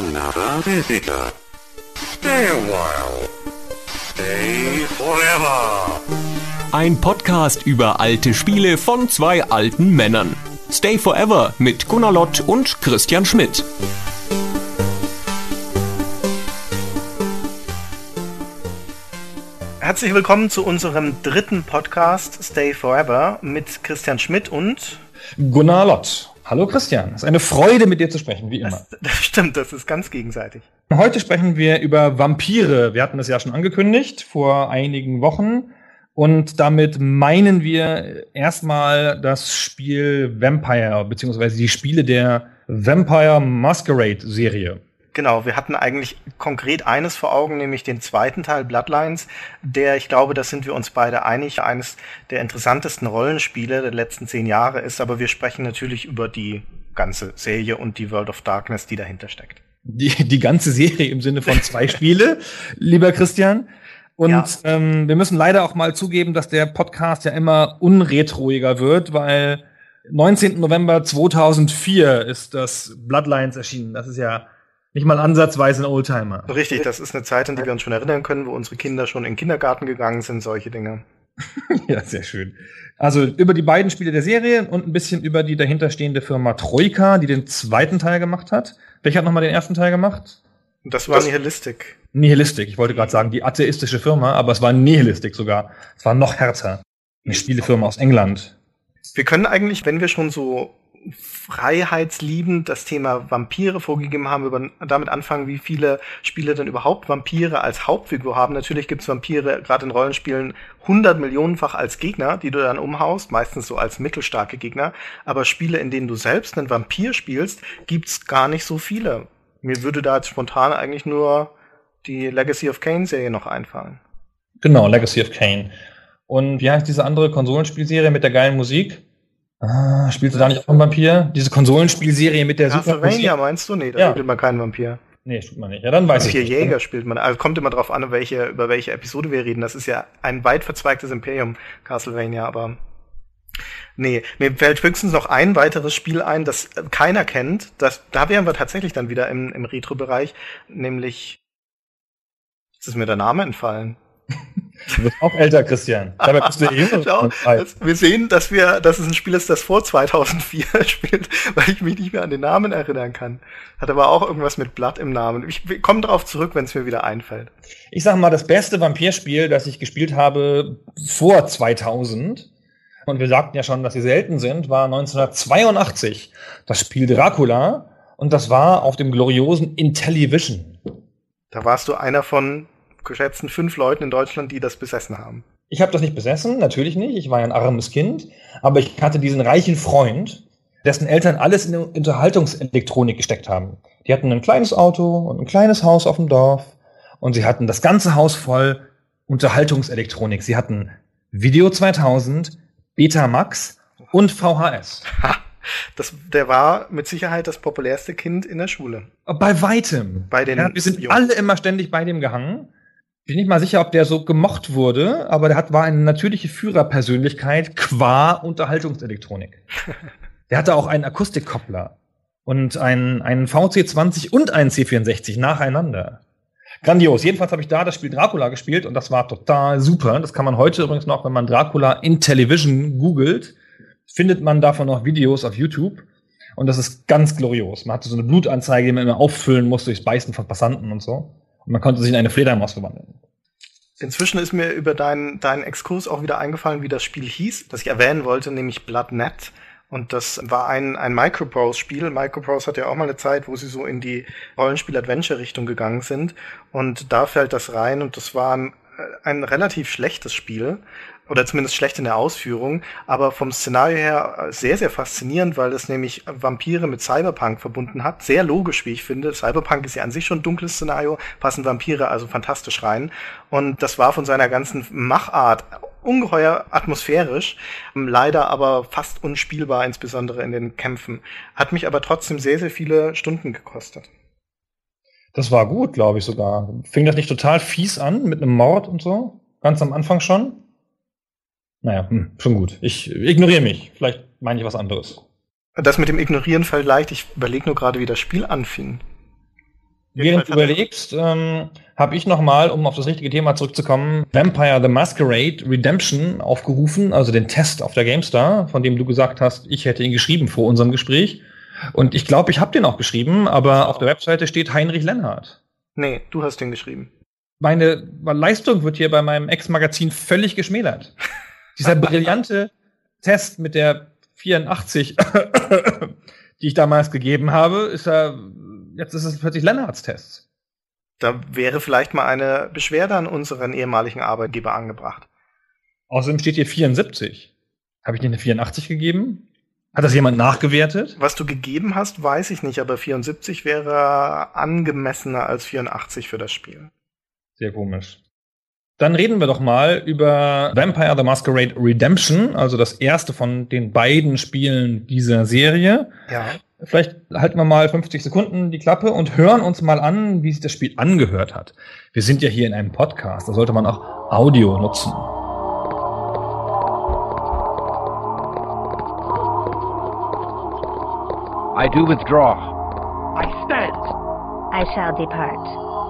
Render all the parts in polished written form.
another visitor. Stay a while. Stay forever. Ein Podcast über alte Spiele von zwei alten Männern. Stay Forever mit Gunnar Lott und Christian Schmidt. Herzlich willkommen zu unserem dritten Podcast Stay Forever mit Christian Schmidt und Gunnar Lott. Hallo Christian, es ist eine Freude mit dir zu sprechen, wie immer. Das stimmt, das ist ganz gegenseitig. Heute sprechen wir über Vampire. Wir hatten das ja schon angekündigt vor einigen Wochen und damit meinen wir erstmal das Spiel Vampire, beziehungsweise die Spiele der Vampire Masquerade Serie. Genau, wir hatten eigentlich konkret eines vor Augen, nämlich den zweiten Teil Bloodlines, der, ich glaube, da sind wir uns beide einig, eines der interessantesten Rollenspiele der letzten 10 Jahre ist, aber wir sprechen natürlich über die ganze Serie und die World of Darkness, die dahinter steckt. Die ganze Serie im Sinne von 2 Spiele, lieber Christian. Und ja. Wir müssen leider auch mal zugeben, dass der Podcast ja immer unretroiger wird, weil 19. November 2004 ist das Bloodlines erschienen. Das ist ja nicht mal ansatzweise ein Oldtimer. Richtig, das ist eine Zeit, an die wir uns schon erinnern können, wo unsere Kinder schon in den Kindergarten gegangen sind, solche Dinge. Ja, sehr schön. Also über die beiden Spiele der Serie und ein bisschen über die dahinterstehende Firma Troika, die den zweiten Teil gemacht hat. Welcher hat nochmal den ersten Teil gemacht? Das war Nihilistic. Nihilistic, ich wollte gerade sagen, die atheistische Firma, aber es war Nihilistic sogar. Es war noch härter. Eine Spielefirma aus England. Wir können eigentlich, wenn wir schon so freiheitsliebend das Thema Vampire vorgegeben haben, damit anfangen, wie viele Spiele denn überhaupt Vampire als Hauptfigur haben. Natürlich gibt's Vampire, gerade in Rollenspielen, 100 Millionenfach als Gegner, die du dann umhaust, meistens so als mittelstarke Gegner. Aber Spiele, in denen du selbst einen Vampir spielst, gibt's gar nicht so viele. Mir würde da jetzt spontan eigentlich nur die Legacy of Kain-Serie noch einfallen. Genau, Legacy of Kain. Und wie heißt diese andere Konsolenspielserie mit der geilen Musik? Spielst du da nicht auch einen Vampir? Diese Konsolenspielserie mit der super Musik? Castlevania meinst du? Nee, da spielt man keinen Vampir. Nee, spielt man nicht. Ja, dann weiß ich. 4 Jäger spielt man. Also kommt immer drauf an, über welche Episode wir reden. Das ist ja ein weit verzweigtes Imperium, Castlevania, aber nee, mir fällt höchstens noch ein weiteres Spiel ein, das keiner kennt. Da wären wir tatsächlich dann wieder im Retro-Bereich, nämlich, jetzt ist mir der Name entfallen. Du bist auch älter, Christian. Dabei bist du jünger. Wir sehen, dass es ein Spiel ist, das vor 2004 spielt, weil ich mich nicht mehr an den Namen erinnern kann. Hat aber auch irgendwas mit Blood im Namen. Ich komme drauf zurück, wenn es mir wieder einfällt. Ich sag mal, das beste Vampirspiel, das ich gespielt habe vor 2000, und wir sagten ja schon, dass sie selten sind, war 1982 das Spiel Dracula, und das war auf dem gloriosen Intellivision. Da warst du einer von geschätzten 5 Leuten in Deutschland, die das besessen haben. Ich habe das nicht besessen, natürlich nicht. Ich war ein armes Kind. Aber ich hatte diesen reichen Freund, dessen Eltern alles in Unterhaltungselektronik gesteckt haben. Die hatten ein kleines Auto und ein kleines Haus auf dem Dorf. Und sie hatten das ganze Haus voll Unterhaltungselektronik. Sie hatten Video 2000, Betamax und VHS. Der war mit Sicherheit das populärste Kind in der Schule. Bei weitem. Wir sind alle immer ständig bei dem gehangen. Ich bin nicht mal sicher, ob der so gemocht wurde, aber war eine natürliche Führerpersönlichkeit qua Unterhaltungselektronik. Der hatte auch einen Akustikkoppler und einen VC20 und einen C64 nacheinander. Grandios. Jedenfalls habe ich da das Spiel Dracula gespielt und das war total super. Das kann man heute übrigens noch, wenn man Dracula Intellivision googelt, findet man davon noch Videos auf YouTube. Und das ist ganz glorios. Man hatte so eine Blutanzeige, die man immer auffüllen muss durchs Beißen von Passanten und so. Und man konnte sich in eine Fledermaus verwandeln. Inzwischen ist mir über deinen Exkurs auch wieder eingefallen, wie das Spiel hieß, das ich erwähnen wollte, nämlich Bloodnet. Und das war ein Microprose-Spiel. Microprose hat ja auch mal eine Zeit, wo sie so in die Rollenspiel-Adventure-Richtung gegangen sind. Und da fällt das rein. Und das war ein relativ schlechtes Spiel. Oder zumindest schlecht in der Ausführung, aber vom Szenario her sehr, sehr faszinierend, weil es nämlich Vampire mit Cyberpunk verbunden hat. Sehr logisch, wie ich finde. Cyberpunk ist ja an sich schon ein dunkles Szenario, passen Vampire also fantastisch rein. Und das war von seiner ganzen Machart ungeheuer atmosphärisch, leider aber fast unspielbar, insbesondere in den Kämpfen. Hat mich aber trotzdem sehr, sehr viele Stunden gekostet. Das war gut, glaube ich sogar. Fing das nicht total fies an, mit einem Mord und so? Ganz am Anfang schon? Naja, schon gut. Ich ignoriere mich. Vielleicht meine ich was anderes. Das mit dem Ignorieren fällt leicht. Ich überlege nur gerade, wie das Spiel anfing. Während du überlegst, habe ich nochmal, um auf das richtige Thema zurückzukommen, Vampire the Masquerade Redemption aufgerufen, also den Test auf der GameStar, von dem du gesagt hast, ich hätte ihn geschrieben vor unserem Gespräch. Und ich glaube, ich habe den auch geschrieben, aber auf der Webseite steht Heinrich Lennart. Nee, du hast den geschrieben. Meine Leistung wird hier bei meinem Ex-Magazin völlig geschmälert. Dieser brillante Test mit der 84, die ich damals gegeben habe, jetzt ist es plötzlich Lennarts Test. Da wäre vielleicht mal eine Beschwerde an unseren ehemaligen Arbeitgeber angebracht. Außerdem steht hier 74. Habe ich dir eine 84 gegeben? Hat das jemand nachgewertet? Was du gegeben hast, weiß ich nicht, aber 74 wäre angemessener als 84 für das Spiel. Sehr komisch. Dann reden wir doch mal über Vampire the Masquerade Redemption, also das erste von den beiden Spielen dieser Serie. Ja. Vielleicht halten wir mal 50 Sekunden die Klappe und hören uns mal an, wie sich das Spiel angehört hat. Wir sind ja hier in einem Podcast, da sollte man auch Audio nutzen. I do withdraw. I stand. I shall depart.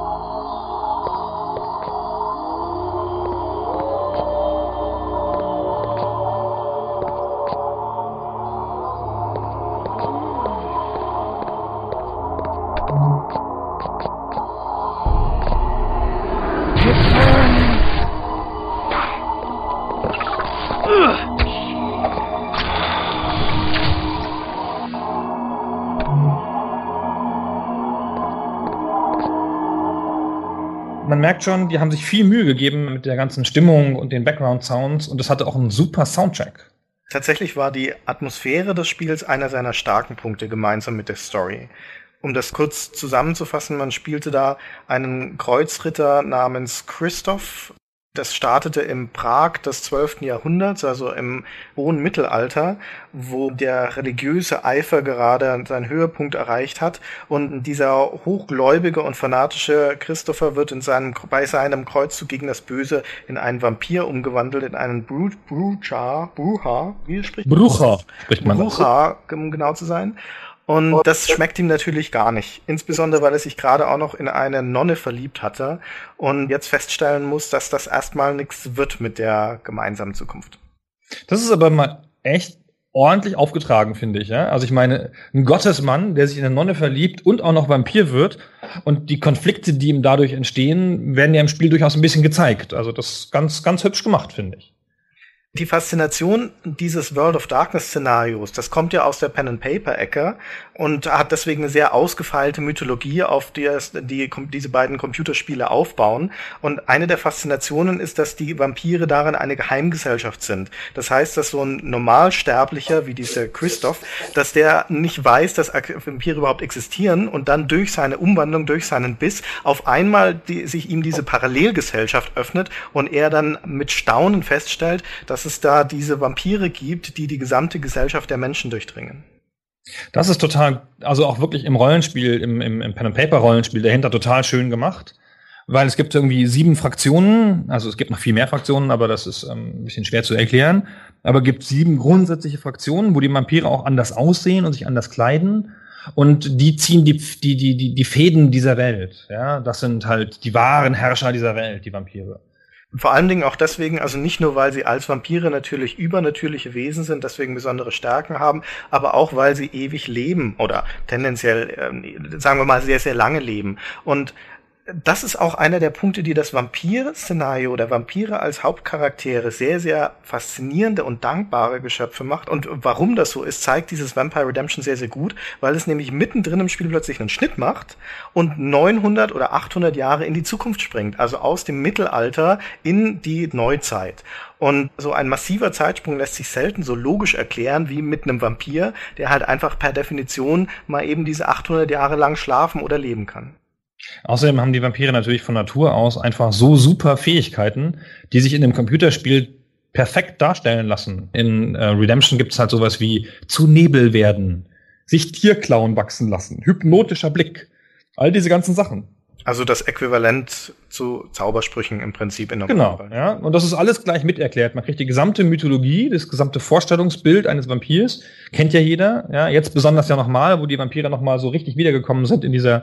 Man merkt schon, die haben sich viel Mühe gegeben mit der ganzen Stimmung und den Background-Sounds und das hatte auch einen super Soundtrack. Tatsächlich war die Atmosphäre des Spiels einer seiner starken Punkte gemeinsam mit der Story. Um das kurz zusammenzufassen, man spielte da einen Kreuzritter namens Christoph. Das startete in Prag des 12. Jahrhunderts, also im hohen Mittelalter, wo der religiöse Eifer gerade seinen Höhepunkt erreicht hat. Und dieser hochgläubige und fanatische Christopher wird bei seinem Kreuzzug gegen das Böse in einen Vampir umgewandelt, in einen Brucha, wie spricht man? Brucha, spricht man. Brucha, um genau zu sein. Und das schmeckt ihm natürlich gar nicht. Insbesondere, weil er sich gerade auch noch in eine Nonne verliebt hatte und jetzt feststellen muss, dass das erstmal nichts wird mit der gemeinsamen Zukunft. Das ist aber mal echt ordentlich aufgetragen, finde ich. Ja? Also ich meine, ein Gottesmann, der sich in eine Nonne verliebt und auch noch Vampir wird und die Konflikte, die ihm dadurch entstehen, werden ja im Spiel durchaus ein bisschen gezeigt. Also das ist ganz, ganz hübsch gemacht, finde ich. Die Faszination dieses World of Darkness-Szenarios, das kommt ja aus der Pen-and-Paper-Ecke und hat deswegen eine sehr ausgefeilte Mythologie, auf die diese beiden Computerspiele aufbauen. Und eine der Faszinationen ist, dass die Vampire darin eine Geheimgesellschaft sind. Das heißt, dass so ein Normalsterblicher wie dieser Christoph, dass der nicht weiß, dass Vampire überhaupt existieren und dann durch seine Umwandlung, durch seinen Biss auf einmal sich ihm diese Parallelgesellschaft öffnet und er dann mit Staunen feststellt, dass es da diese Vampire gibt, die gesamte Gesellschaft der Menschen durchdringen. Das ist total, also auch wirklich im Rollenspiel, im Pen-and-Paper-Rollenspiel dahinter total schön gemacht, weil es gibt irgendwie 7 Fraktionen, also es gibt noch viel mehr Fraktionen, aber das ist ein bisschen schwer zu erklären, aber es gibt 7 grundsätzliche Fraktionen, wo die Vampire auch anders aussehen und sich anders kleiden und die ziehen die Fäden dieser Welt, ja, das sind halt die wahren Herrscher dieser Welt, die Vampire. Vor allen Dingen auch deswegen, also nicht nur, weil sie als Vampire natürlich übernatürliche Wesen sind, deswegen besondere Stärken haben, aber auch, weil sie ewig leben oder tendenziell, sagen wir mal, sehr, sehr lange leben. Und das ist auch einer der Punkte, die das Vampir-Szenario oder Vampire als Hauptcharaktere sehr, sehr faszinierende und dankbare Geschöpfe macht. Und warum das so ist, zeigt dieses Vampire Redemption sehr, sehr gut, weil es nämlich mittendrin im Spiel plötzlich einen Schnitt macht und 900 oder 800 Jahre in die Zukunft springt, also aus dem Mittelalter in die Neuzeit. Und so ein massiver Zeitsprung lässt sich selten so logisch erklären wie mit einem Vampir, der halt einfach per Definition mal eben diese 800 Jahre lang schlafen oder leben kann. Außerdem haben die Vampire natürlich von Natur aus einfach so super Fähigkeiten, die sich in einem Computerspiel perfekt darstellen lassen. In Redemption gibt's halt sowas wie zu Nebel werden, sich Tierklauen wachsen lassen, hypnotischer Blick, all diese ganzen Sachen. Also das Äquivalent zu Zaubersprüchen im Prinzip in der Genau, ja. Und das ist alles gleich miterklärt. Man kriegt die gesamte Mythologie, das gesamte Vorstellungsbild eines Vampirs. Kennt ja jeder, ja. Jetzt besonders ja nochmal, wo die Vampire nochmal so richtig wiedergekommen sind in dieser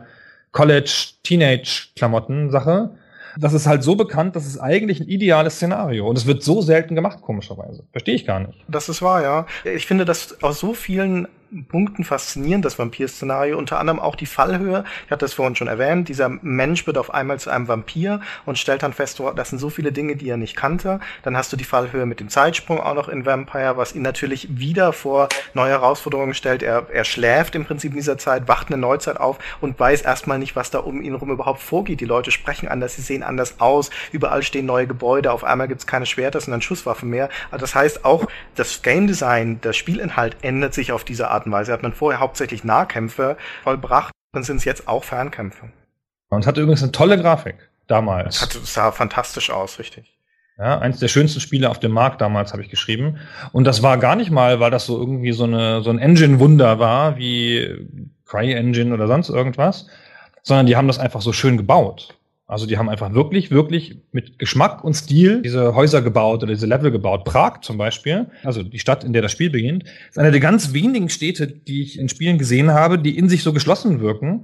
College-Teenage-Klamotten-Sache. Das ist halt so bekannt, das ist eigentlich ein ideales Szenario. Und es wird so selten gemacht, komischerweise. Verstehe ich gar nicht. Das ist wahr, ja. Ich finde das aus so vielen Punkten faszinierend, das Vampir-Szenario. Unter anderem auch die Fallhöhe. Ich hatte das vorhin schon erwähnt. Dieser Mensch wird auf einmal zu einem Vampir und stellt dann fest, das sind so viele Dinge, die er nicht kannte. Dann hast du die Fallhöhe mit dem Zeitsprung auch noch in Vampire, was ihn natürlich wieder vor neue Herausforderungen stellt. Er schläft im Prinzip in dieser Zeit, wacht eine Neuzeit auf und weiß erstmal nicht, was da um ihn herum überhaupt vorgeht. Die Leute sprechen anders, sie sehen anders aus. Überall stehen neue Gebäude. Auf einmal gibt es keine Schwerter, sondern Schusswaffen mehr. Also das heißt auch, das Game Design, der Spielinhalt ändert sich auf diese Art und Weise. Hat man vorher hauptsächlich Nahkämpfe vollbracht, dann sind es jetzt auch Fernkämpfe. Und es hatte übrigens eine tolle Grafik damals. Es sah fantastisch aus, richtig. Ja, eins der schönsten Spiele auf dem Markt damals, habe ich geschrieben. Und das war gar nicht mal, weil das so irgendwie so ein Engine-Wunder war, wie CryEngine oder sonst irgendwas, sondern die haben das einfach so schön gebaut. Also die haben einfach wirklich, wirklich mit Geschmack und Stil diese Häuser gebaut oder diese Level gebaut. Prag zum Beispiel, also die Stadt, in der das Spiel beginnt, ist eine der ganz wenigen Städte, die ich in Spielen gesehen habe, die in sich so geschlossen wirken,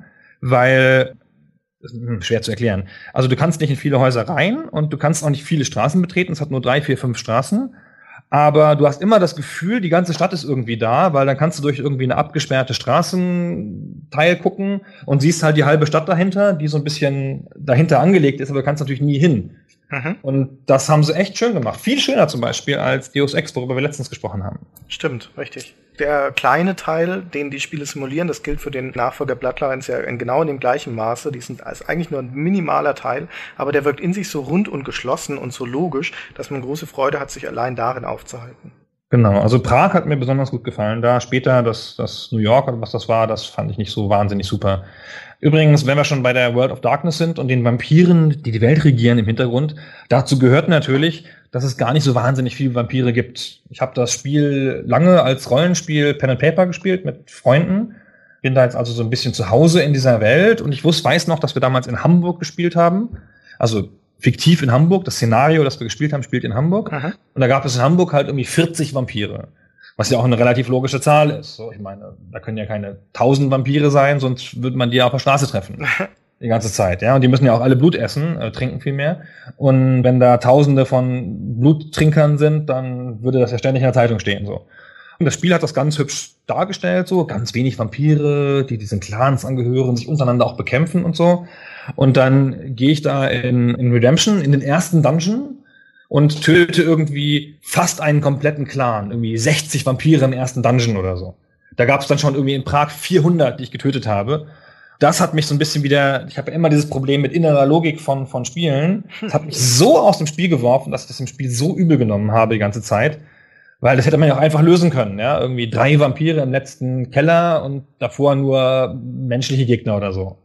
weil, schwer zu erklären, also du kannst nicht in viele Häuser rein und du kannst auch nicht viele Straßen betreten, es hat nur 3, 4, 5 Straßen. Aber du hast immer das Gefühl, die ganze Stadt ist irgendwie da, weil dann kannst du durch irgendwie eine abgesperrte Straßenteil gucken und siehst halt die halbe Stadt dahinter, die so ein bisschen dahinter angelegt ist, aber du kannst natürlich nie hin. Mhm. Und das haben sie echt schön gemacht. Viel schöner zum Beispiel als Deus Ex, worüber wir letztens gesprochen haben. Stimmt, richtig. Der kleine Teil, den die Spiele simulieren, das gilt für den Nachfolger Bloodlines ja genau in dem gleichen Maße. Die sind eigentlich nur ein minimaler Teil, aber der wirkt in sich so rund und geschlossen und so logisch, dass man große Freude hat, sich allein darin aufzuhalten. Genau, also Prag hat mir besonders gut gefallen. Da später das New York oder was das war, das fand ich nicht so wahnsinnig super. Übrigens, wenn wir schon bei der World of Darkness sind und den Vampiren, die die Welt regieren im Hintergrund, dazu gehört natürlich, dass es gar nicht so wahnsinnig viele Vampire gibt. Ich habe das Spiel lange als Rollenspiel Pen and Paper gespielt mit Freunden. Bin da jetzt also so ein bisschen zu Hause in dieser Welt und ich weiß noch, dass wir damals in Hamburg gespielt haben. Also fiktiv in Hamburg. Das Szenario, das wir gespielt haben, spielt in Hamburg. Aha. Und da gab es in Hamburg halt irgendwie 40 Vampire. Was ja auch eine relativ logische Zahl ist. So, ich meine, da können ja keine 1000 Vampire sein, sonst würde man die ja auf der Straße treffen. Die ganze Zeit, ja. Und die müssen ja auch alle Blut essen, trinken viel mehr. Und wenn da Tausende von Bluttrinkern sind, dann würde das ja ständig in der Zeitung stehen, so. Und das Spiel hat das ganz hübsch dargestellt, so. Ganz wenig Vampire, die diesen Clans angehören, sich untereinander auch bekämpfen und so. Und dann gehe ich da in Redemption, in den ersten Dungeon und töte irgendwie fast einen kompletten Clan. Irgendwie 60 Vampire im ersten Dungeon oder so. Da gab es dann schon irgendwie in Prag 400, die ich getötet habe. Das hat mich so ein bisschen wieder, ich habe ja immer dieses Problem mit innerer Logik von Spielen. Das hat mich so aus dem Spiel geworfen, dass ich das im Spiel so übel genommen habe die ganze Zeit. Weil das hätte man ja auch einfach lösen können, ja. Irgendwie 3 Vampire im letzten Keller und davor nur menschliche Gegner oder so.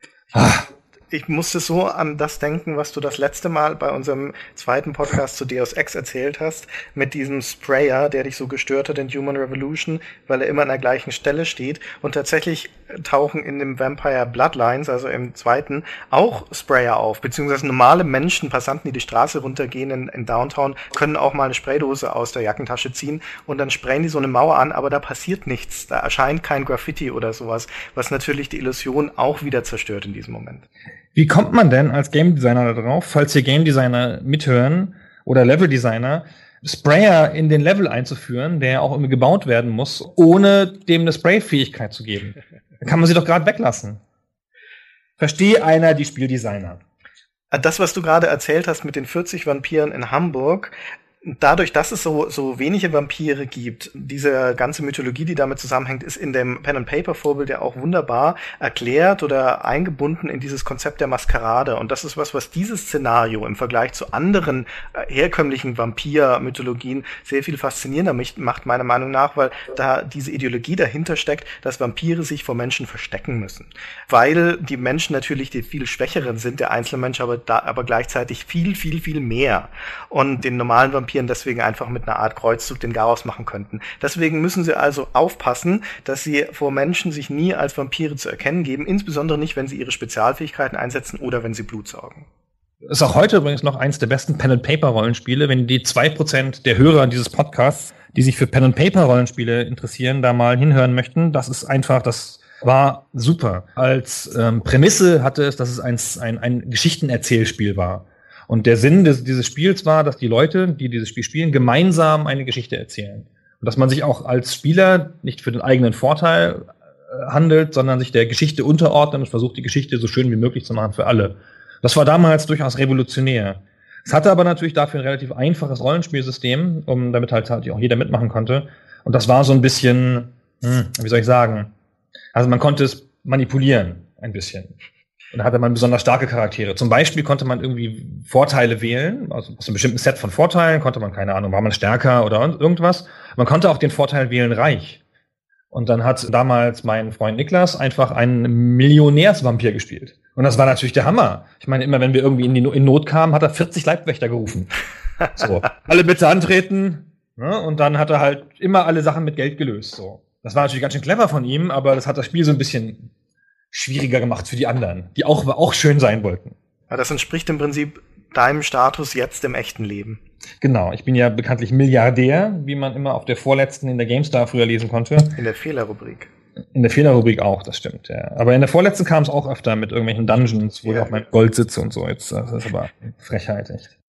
Ich musste so an das denken, was du das letzte Mal bei unserem zweiten Podcast zu Deus Ex erzählt hast, mit diesem Sprayer, der dich so gestört hat in Human Revolution, weil er immer an der gleichen Stelle steht. Und tatsächlich tauchen in dem Vampire Bloodlines, also im zweiten, auch Sprayer auf, beziehungsweise normale Menschen, Passanten, die die Straße runtergehen in Downtown, können auch mal eine Spraydose aus der Jackentasche ziehen und dann sprayen die so eine Mauer an, aber da passiert nichts. Da erscheint kein Graffiti oder sowas, was natürlich die Illusion auch wieder zerstört in diesem Moment. Wie kommt man denn als Game Designer da drauf, falls hier Game Designer mithören oder Level Designer, Sprayer in den Level einzuführen, der auch irgendwie gebaut werden muss, ohne dem eine Spray-Fähigkeit zu geben? Da kann man sie doch gerade weglassen. Verstehe einer die Spieldesigner. Das, was du gerade erzählt hast mit den 40 Vampiren in Hamburg, dadurch, dass es so wenige Vampire gibt, diese ganze Mythologie, die damit zusammenhängt, ist in dem Pen-and-Paper-Vorbild ja auch wunderbar erklärt oder eingebunden in dieses Konzept der Maskerade. Und das ist was dieses Szenario im Vergleich zu anderen herkömmlichen Vampir-Mythologien sehr viel faszinierender macht, meiner Meinung nach, weil da diese Ideologie dahinter steckt, dass Vampire sich vor Menschen verstecken müssen. Weil die Menschen natürlich die viel schwächeren sind, der Einzelmensch aber gleichzeitig viel, viel, viel mehr. Und den normalen Vampiren deswegen einfach mit einer Art Kreuzzug den Garaus machen könnten. Deswegen müssen sie also aufpassen, dass sie vor Menschen sich nie als Vampire zu erkennen geben, insbesondere nicht, wenn sie ihre Spezialfähigkeiten einsetzen oder wenn sie Blut saugen. Ist auch heute übrigens noch eins der besten Pen-and-Paper-Rollenspiele. Wenn die 2% der Hörer dieses Podcasts, die sich für Pen-and-Paper-Rollenspiele interessieren, da mal hinhören möchten, das ist einfach das War super. Als Prämisse hatte es, dass es ein Geschichtenerzählspiel war. Und der Sinn dieses Spiels war, dass die Leute, die dieses Spiel spielen, gemeinsam eine Geschichte erzählen. Und dass man sich auch als Spieler nicht für den eigenen Vorteil handelt, sondern sich der Geschichte unterordnet und versucht, die Geschichte so schön wie möglich zu machen für alle. Das war damals durchaus revolutionär. Es hatte aber natürlich dafür ein relativ einfaches Rollenspielsystem, damit halt auch jeder mitmachen konnte. Und das war so ein bisschen, wie soll ich sagen, also man konnte es manipulieren ein bisschen. Und da hatte man besonders starke Charaktere. Zum Beispiel konnte man irgendwie Vorteile wählen, also aus einem bestimmten Set von Vorteilen konnte man, keine Ahnung, war man stärker oder irgendwas. Man konnte auch den Vorteil wählen, reich. Und dann hat damals mein Freund Niklas einfach einen Millionärsvampir gespielt. Und das war natürlich der Hammer. Ich meine, immer wenn wir irgendwie in Not kamen, hat er 40 Leibwächter gerufen. So, alle bitte antreten. Ne? Und dann hat er halt immer alle Sachen mit Geld gelöst. So. Das war natürlich ganz schön clever von ihm, aber das hat das Spiel so ein bisschen schwieriger gemacht für die anderen, die auch schön sein wollten. Ja, das entspricht im Prinzip deinem Status jetzt im echten Leben. Genau, ich bin ja bekanntlich Milliardär, wie man immer auf der vorletzten in der GameStar früher lesen konnte. In der Fehlerrubrik. In der Fehlerrubrik auch, das stimmt, ja. Aber in der vorletzten kam es auch öfter mit irgendwelchen Dungeons, wo ich auf meinem Gold sitze und so. Jetzt, das ist aber Frechheit, echt.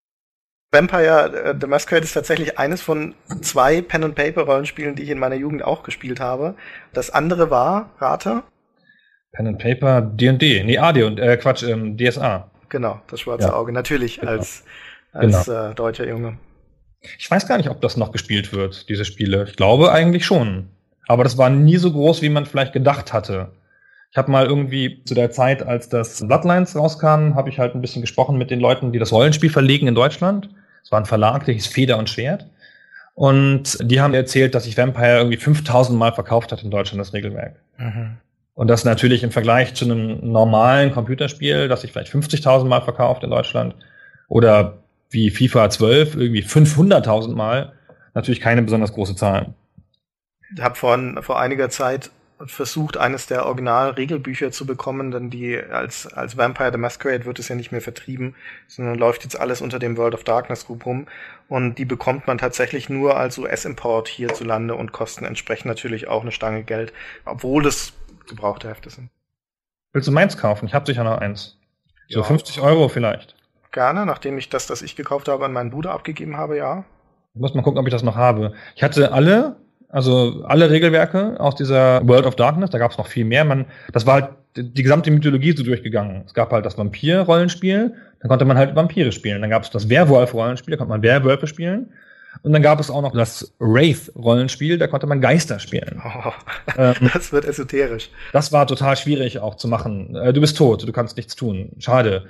Vampire the Masquerade ist tatsächlich eines von 2 Pen-and-Paper-Rollenspielen, die ich in meiner Jugend auch gespielt habe. Das andere war, rate? Pen and Paper, D&D. Nee, AD und DSA. Genau, das schwarze Auge. Natürlich, genau. als deutscher Junge. Ich weiß gar nicht, ob das noch gespielt wird, diese Spiele. Ich glaube eigentlich schon. Aber das war nie so groß, wie man vielleicht gedacht hatte. Ich habe mal irgendwie zu der Zeit, als das Bloodlines rauskam, habe ich halt ein bisschen gesprochen mit den Leuten, die das Rollenspiel verlegen in Deutschland. Es war ein Verlag, der hieß Feder und Schwert. Und die haben erzählt, dass sich Vampire irgendwie 5000 Mal verkauft hat in Deutschland, das Regelwerk. Mhm. Und das natürlich im Vergleich zu einem normalen Computerspiel, das sich vielleicht 50.000 Mal verkauft in Deutschland oder wie FIFA 12 irgendwie 500.000 Mal, natürlich keine besonders große Zahl. Ich habe vor einiger Zeit versucht, eines der Original-Regelbücher zu bekommen, denn die als Vampire the Masquerade wird es ja nicht mehr vertrieben, sondern läuft jetzt alles unter dem World of Darkness Group rum und die bekommt man tatsächlich nur als US-Import hierzulande und kosten entsprechend natürlich auch eine Stange Geld, obwohl das gebrauchte Hefte sind. Willst du meins kaufen? Ich habe sicher noch eins. So 50 € vielleicht. Gerne, nachdem ich das ich gekauft habe, an meinen Bruder abgegeben habe, ja. Ich muss mal gucken, ob ich das noch habe. Ich hatte alle Regelwerke aus dieser World of Darkness, da gab es noch viel mehr. Das war halt die gesamte Mythologie so durchgegangen. Es gab halt das Vampir-Rollenspiel, dann konnte man halt Vampire spielen. Dann gab es das Werwolf-Rollenspiel, da konnte man Werwölfe spielen. Und dann gab es auch noch das Wraith-Rollenspiel, da konnte man Geister spielen. Oh, das wird esoterisch. Das war total schwierig auch zu machen. Du bist tot, du kannst nichts tun. Schade.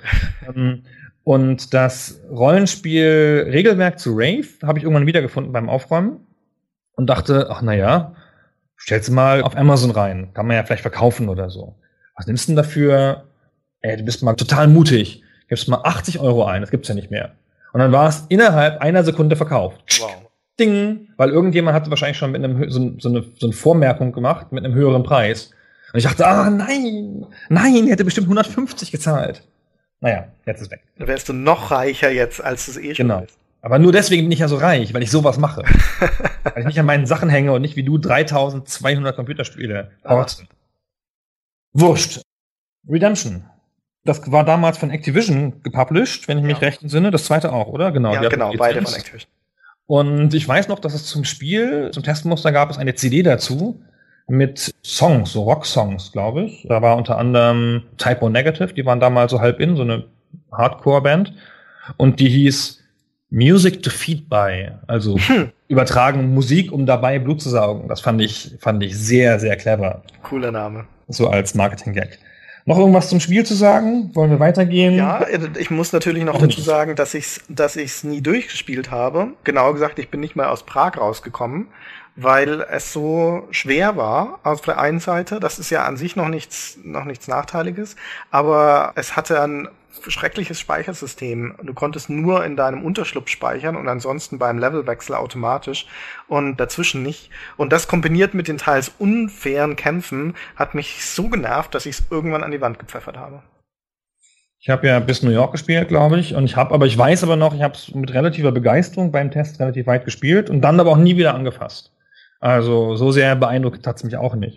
Und das Rollenspiel-Regelwerk zu Wraith habe ich irgendwann wiedergefunden beim Aufräumen und dachte, ach naja, stell's mal auf Amazon rein. Kann man ja vielleicht verkaufen oder so. Was nimmst du denn dafür? Du bist mal total mutig. Gibst mal 80 € ein, das gibt's ja nicht mehr. Und dann war es innerhalb einer Sekunde verkauft. Wow. Ding! Weil irgendjemand hatte wahrscheinlich schon mit so eine Vormerkung gemacht mit einem höheren Preis. Und ich dachte, nein, ich hätte bestimmt 150 gezahlt. Naja, jetzt ist es weg. Da wärst du noch reicher jetzt, als du es schon bist. Aber nur deswegen bin ich ja so reich, weil ich sowas mache. Weil ich nicht an meinen Sachen hänge und nicht wie du 3200 Computerspiele horsten. Wurscht. Redemption. Das war damals von Activision gepublished, wenn ich mich recht entsinne. Das zweite auch, oder? Genau. Ja, genau, beide von Activision. Und ich weiß noch, dass es zum Testmuster gab es eine CD dazu mit Songs, so Rock-Songs, glaube ich. Da war unter anderem Typo Negative, die waren damals so halb so eine Hardcore-Band. Und die hieß Music to Feed By, also übertragen Musik, um dabei Blut zu saugen. Das fand ich sehr, sehr clever. Cooler Name. So als Marketing-Gag. Noch irgendwas zum Spiel zu sagen? Wollen wir weitergehen? Ja, ich muss natürlich noch dazu sagen, dass ich's nie durchgespielt habe. Genauer gesagt, ich bin nicht mal aus Prag rausgekommen, weil es so schwer war. Auf der einen Seite, das ist ja an sich noch nichts Nachteiliges, aber es hatte ein schreckliches Speichersystem. Du konntest nur in deinem Unterschlupf speichern und ansonsten beim Levelwechsel automatisch und dazwischen nicht. Und das kombiniert mit den teils unfairen Kämpfen hat mich so genervt, dass ich es irgendwann an die Wand gepfeffert habe. Ich habe ja bis New York gespielt, glaube ich, und ich weiß aber noch, ich habe es mit relativer Begeisterung beim Test relativ weit gespielt und dann aber auch nie wieder angefasst. Also so sehr beeindruckt hat es mich auch nicht.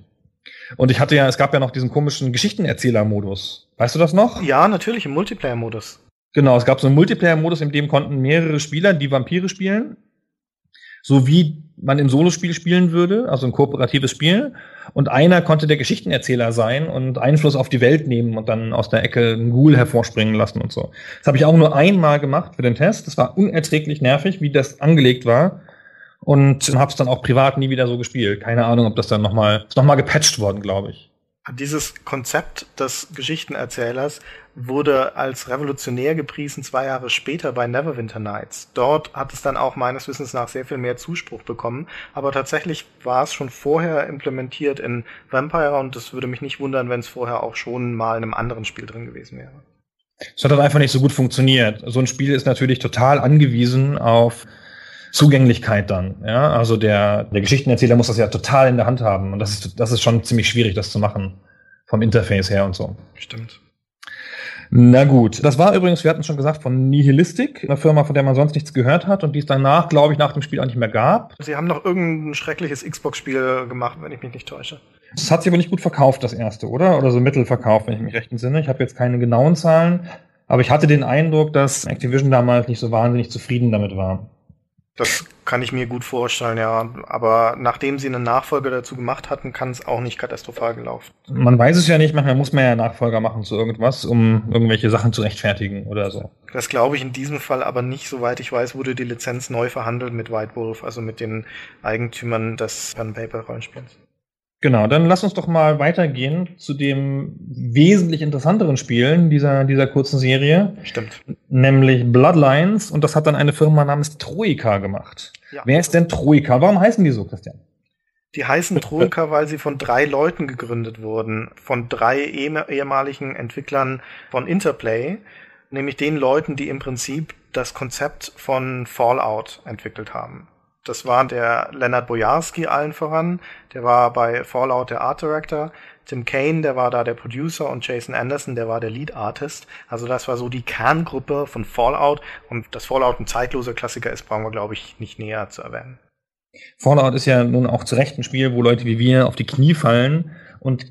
Und es gab ja noch diesen komischen Geschichtenerzähler-Modus. Weißt du das noch? Ja, natürlich, im Multiplayer-Modus. Genau, es gab so einen Multiplayer-Modus, in dem konnten mehrere Spieler die Vampire spielen. So wie man im Solospiel spielen würde, also ein kooperatives Spiel. Und einer konnte der Geschichtenerzähler sein und Einfluss auf die Welt nehmen und dann aus der Ecke einen Ghoul hervorspringen lassen und so. Das habe ich auch nur einmal gemacht für den Test. Das war unerträglich nervig, wie das angelegt war. Und habe es dann auch privat nie wieder so gespielt. Keine Ahnung, ob das dann noch mal gepatcht worden, glaube ich. Dieses Konzept des Geschichtenerzählers wurde als revolutionär gepriesen 2 Jahre später bei Neverwinter Nights. Dort hat es dann auch meines Wissens nach sehr viel mehr Zuspruch bekommen. Aber tatsächlich war es schon vorher implementiert in Vampire und es würde mich nicht wundern, wenn es vorher auch schon mal in einem anderen Spiel drin gewesen wäre. Es hat dann einfach nicht so gut funktioniert. So ein Spiel ist natürlich total angewiesen auf Zugänglichkeit dann, ja, also der Geschichtenerzähler muss das ja total in der Hand haben und das ist schon ziemlich schwierig, das zu machen, vom Interface her und so. Stimmt. Na gut, das war übrigens, wir hatten es schon gesagt, von Nihilistic, einer Firma, von der man sonst nichts gehört hat und die es danach, glaube ich, nach dem Spiel auch nicht mehr gab. Sie haben noch irgendein schreckliches Xbox-Spiel gemacht, wenn ich mich nicht täusche. Das hat sich aber nicht gut verkauft, das erste, oder? Oder so mittelverkauft, wenn ich mich recht entsinne. Ich habe jetzt keine genauen Zahlen, aber ich hatte den Eindruck, dass Activision damals nicht so wahnsinnig zufrieden damit war. Das kann ich mir gut vorstellen, ja. Aber nachdem sie einen Nachfolger dazu gemacht hatten, kann es auch nicht katastrophal gelaufen. Man weiß es ja nicht, manchmal muss man ja Nachfolger machen zu irgendwas, um irgendwelche Sachen zu rechtfertigen oder so. Das glaube ich in diesem Fall aber nicht. Soweit ich weiß, wurde die Lizenz neu verhandelt mit White Wolf, also mit den Eigentümern des Pen-Paper-Rollenspiels. Genau, dann lass uns doch mal weitergehen zu dem wesentlich interessanteren Spielen dieser kurzen Serie. Stimmt. Nämlich Bloodlines, und das hat dann eine Firma namens Troika gemacht. Ja. Wer ist denn Troika? Warum heißen die so, Christian? Die heißen Troika, weil sie von 3 Leuten gegründet wurden, von 3 ehemaligen Entwicklern von Interplay, nämlich den Leuten, die im Prinzip das Konzept von Fallout entwickelt haben. Das war der Leonard Boyarsky allen voran, der war bei Fallout der Art Director, Tim Kaine, der war da der Producer und Jason Anderson, der war der Lead Artist. Also das war so die Kerngruppe von Fallout und dass Fallout ein zeitloser Klassiker ist, brauchen wir, glaube ich, nicht näher zu erwähnen. Fallout ist ja nun auch zu Recht ein Spiel, wo Leute wie wir auf die Knie fallen und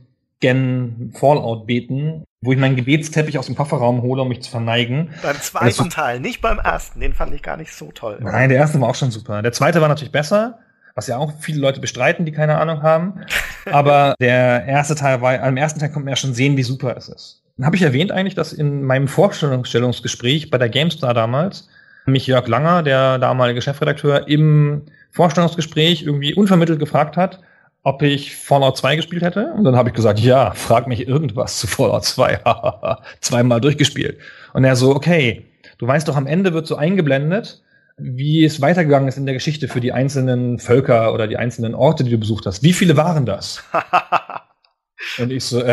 gen Fallout beten, wo ich meinen Gebetsteppich aus dem Kofferraum hole, um mich zu verneigen. Beim zweiten Teil, nicht beim ersten. Den fand ich gar nicht so toll. Nein, der erste war auch schon super. Der zweite war natürlich besser, was ja auch viele Leute bestreiten, die keine Ahnung haben. Aber der erste Teil am ersten Teil konnte man ja schon sehen, wie super es ist. Dann habe ich erwähnt eigentlich, dass in meinem Vorstellungsgespräch bei der GameStar damals mich Jörg Langer, der damalige Chefredakteur, im Vorstellungsgespräch irgendwie unvermittelt gefragt hat, ob ich Fallout 2 gespielt hätte. Und dann habe ich gesagt, ja, frag mich irgendwas zu Fallout 2. 2-mal durchgespielt. Und er so, okay, du weißt doch, am Ende wird so eingeblendet, wie es weitergegangen ist in der Geschichte für die einzelnen Völker oder die einzelnen Orte, die du besucht hast. Wie viele waren das? Und ich so,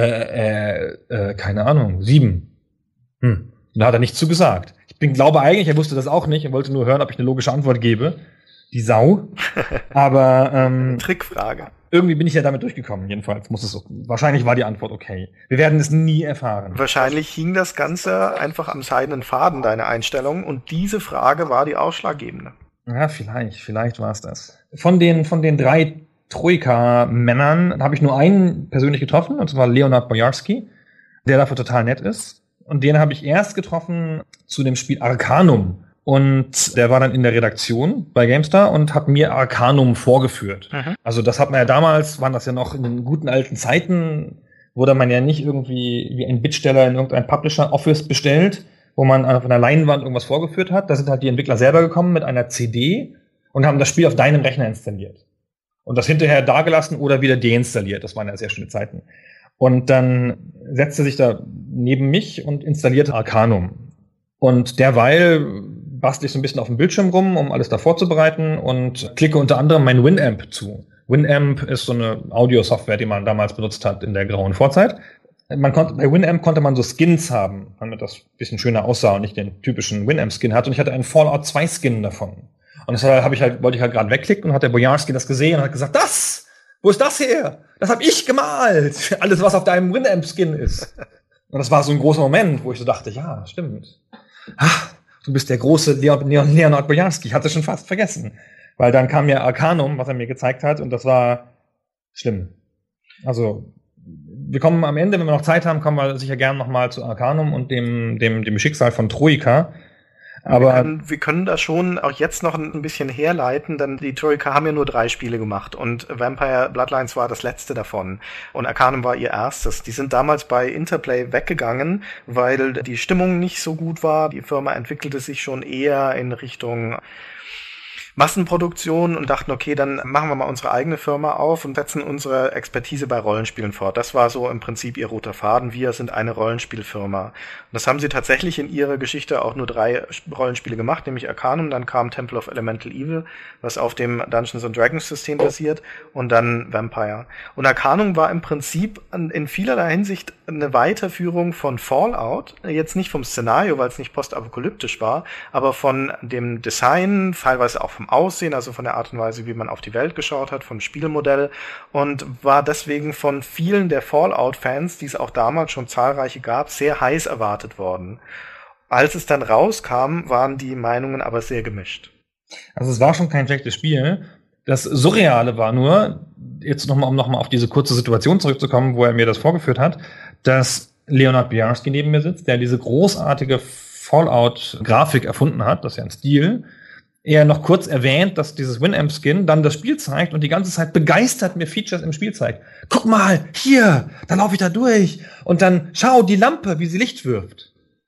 keine Ahnung, 7. Und da hat er nichts zu gesagt. Glaube eigentlich, er wusste das auch nicht. Er wollte nur hören, ob ich eine logische Antwort gebe. Die Sau. Aber Trickfrage. Irgendwie bin ich ja damit durchgekommen. Jedenfalls wahrscheinlich war die Antwort okay. Wir werden es nie erfahren. Wahrscheinlich hing das Ganze einfach am seidenen Faden, deine Einstellung. Und diese Frage war die ausschlaggebende. Ja, vielleicht war es das. Von den 3 Troika-Männern habe ich nur einen persönlich getroffen, und zwar Leonard Boyarsky, der dafür total nett ist. Und den habe ich erst getroffen zu dem Spiel Arcanum. Und der war dann in der Redaktion bei GameStar und hat mir Arcanum vorgeführt. Mhm. Also das hat man ja damals, waren das ja noch in den guten alten Zeiten, wurde man ja nicht irgendwie wie ein Bittsteller in irgendein Publisher-Office bestellt, wo man auf einer Leinwand irgendwas vorgeführt hat. Da sind halt die Entwickler selber gekommen mit einer CD und haben das Spiel auf deinem Rechner installiert. Und das hinterher dagelassen oder wieder deinstalliert. Das waren ja sehr schöne Zeiten. Und dann setzte sich da neben mich und installierte Arcanum. Und derweil bastle ich so ein bisschen auf dem Bildschirm rum, um alles da vorzubereiten und klicke unter anderem mein Winamp zu. Winamp ist so eine Audio-Software, die man damals benutzt hat in der grauen Vorzeit. Bei Winamp konnte man so Skins haben, damit das ein bisschen schöner aussah und nicht den typischen Winamp-Skin hat. Und ich hatte einen Fallout 2 Skin davon. Und das wollte ich halt gerade wegklicken und hat der Boyarsky das gesehen und hat gesagt, wo ist das her? Das habe ich gemalt. Alles, was auf deinem Winamp-Skin ist. Und das war so ein großer Moment, wo ich so dachte, ja, stimmt. Du bist der große Leonard Boyarsky. Ich hatte schon fast vergessen. Weil dann kam ja Arcanum, was er mir gezeigt hat, und das war schlimm. Also, wir kommen am Ende, wenn wir noch Zeit haben, kommen wir sicher gerne nochmal zu Arcanum und dem Schicksal von Troika. Aber wir können da schon auch jetzt noch ein bisschen herleiten, denn die Troika haben ja nur 3 Spiele gemacht und Vampire Bloodlines war das letzte davon und Arcanum war ihr erstes. Die sind damals bei Interplay weggegangen, weil die Stimmung nicht so gut war. Die Firma entwickelte sich schon eher in Richtung Massenproduktion und dachten, okay, dann machen wir mal unsere eigene Firma auf und setzen unsere Expertise bei Rollenspielen fort. Das war so im Prinzip ihr roter Faden. Wir sind eine Rollenspielfirma. Und das haben sie tatsächlich in ihrer Geschichte auch nur 3 Rollenspiele gemacht, nämlich Arcanum, dann kam Temple of Elemental Evil, was auf dem Dungeons & Dragons System basiert, und dann Vampire. Und Arcanum war im Prinzip in vielerlei Hinsicht eine Weiterführung von Fallout, jetzt nicht vom Szenario, weil es nicht postapokalyptisch war, aber von dem Design, teilweise auch vom Aussehen, also von der Art und Weise, wie man auf die Welt geschaut hat, vom Spielmodell, und war deswegen von vielen der Fallout-Fans, die es auch damals schon zahlreiche gab, sehr heiß erwartet worden. Als es dann rauskam, waren die Meinungen aber sehr gemischt. Also es war schon kein schlechtes Spiel. Das Surreale war nur, jetzt um nochmal auf diese kurze Situation zurückzukommen, wo er mir das vorgeführt hat, dass Leonard Biarski neben mir sitzt, der diese großartige Fallout-Grafik erfunden hat, das ist ja ein Stil. Er noch kurz erwähnt, dass dieses Winamp-Skin dann das Spiel zeigt und die ganze Zeit begeistert mir Features im Spiel zeigt. Guck mal, hier, da laufe ich da durch. Und dann, schau, die Lampe, wie sie Licht wirft.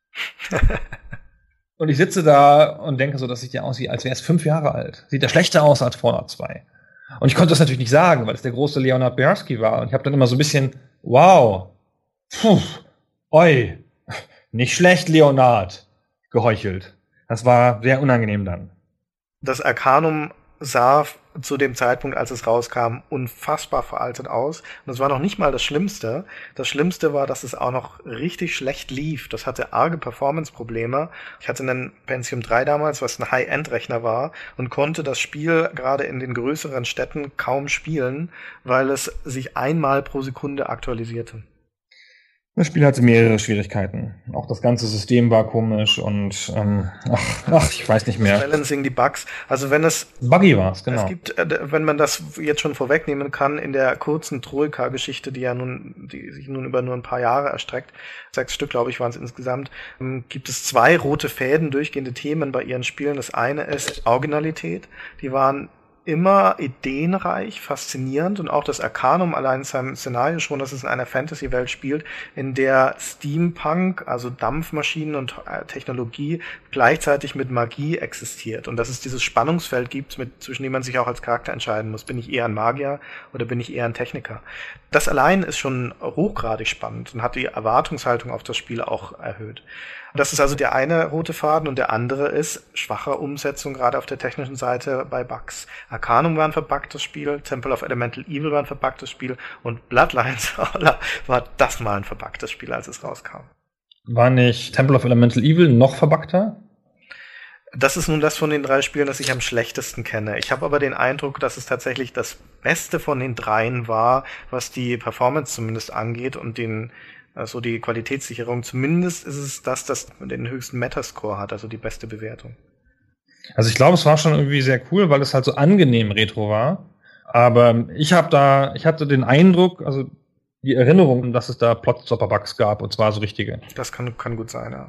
Und ich sitze da und denke so, das sieht ja aus, als wäre es 5 Jahre alt. Sieht ja schlechter aus als Fallout 2. Und ich konnte das natürlich nicht sagen, weil es der große Leonard Biarski war. Und ich habe dann immer so ein bisschen, wow, oi, nicht schlecht, Leonard, geheuchelt. Das war sehr unangenehm dann. Das Arcanum sah zu dem Zeitpunkt, als es rauskam, unfassbar veraltet aus. Und das war noch nicht mal das Schlimmste. Das Schlimmste war, dass es auch noch richtig schlecht lief. Das hatte arge Performance-Probleme. Ich hatte einen Pentium 3 damals, was ein High-End-Rechner war, und konnte das Spiel gerade in den größeren Städten kaum spielen, weil es sich einmal pro Sekunde aktualisierte. Das Spiel hatte mehrere Schwierigkeiten. Auch das ganze System war komisch und ich weiß nicht mehr. Das Balancing, die Bugs. Also wenn es buggy war es, genau. Es gibt, wenn man das jetzt schon vorwegnehmen kann, in der kurzen Troika-Geschichte, die sich nun über nur ein paar Jahre erstreckt, 6 Stück, glaube ich, waren es insgesamt, gibt es 2 rote Fäden, durchgehende Themen bei ihren Spielen. Das eine ist Originalität. Die waren immer ideenreich, faszinierend, und auch das Arcanum allein in seinem Szenario schon, dass es in einer Fantasy-Welt spielt, in der Steampunk, also Dampfmaschinen und Technologie, gleichzeitig mit Magie existiert und dass es dieses Spannungsfeld gibt, zwischen dem man sich auch als Charakter entscheiden muss. Bin ich eher ein Magier oder bin ich eher ein Techniker? Das allein ist schon hochgradig spannend und hat die Erwartungshaltung auf das Spiel auch erhöht. Das ist also der eine rote Faden, und der andere ist schwache Umsetzung, gerade auf der technischen Seite bei Bugs. Arcanum war ein verbuggtes Spiel, Temple of Elemental Evil war ein verbuggtes Spiel und Bloodlines war das mal ein verbuggtes Spiel, als es rauskam. War nicht Temple of Elemental Evil noch verbuggter? Das ist nun das von den 3 Spielen, das ich am schlechtesten kenne. Ich habe aber den Eindruck, dass es tatsächlich das Beste von den 3 war, was die Performance zumindest angeht und also die Qualitätssicherung. Zumindest ist es das den höchsten Metascore hat, also die beste Bewertung. Also ich glaube, es war schon irgendwie sehr cool, weil es halt so angenehm retro war. Aber ich hatte den Eindruck, also die Erinnerung, dass es da Plot-Stopper-Bugs gab, und zwar so richtige. Das kann gut sein, ja.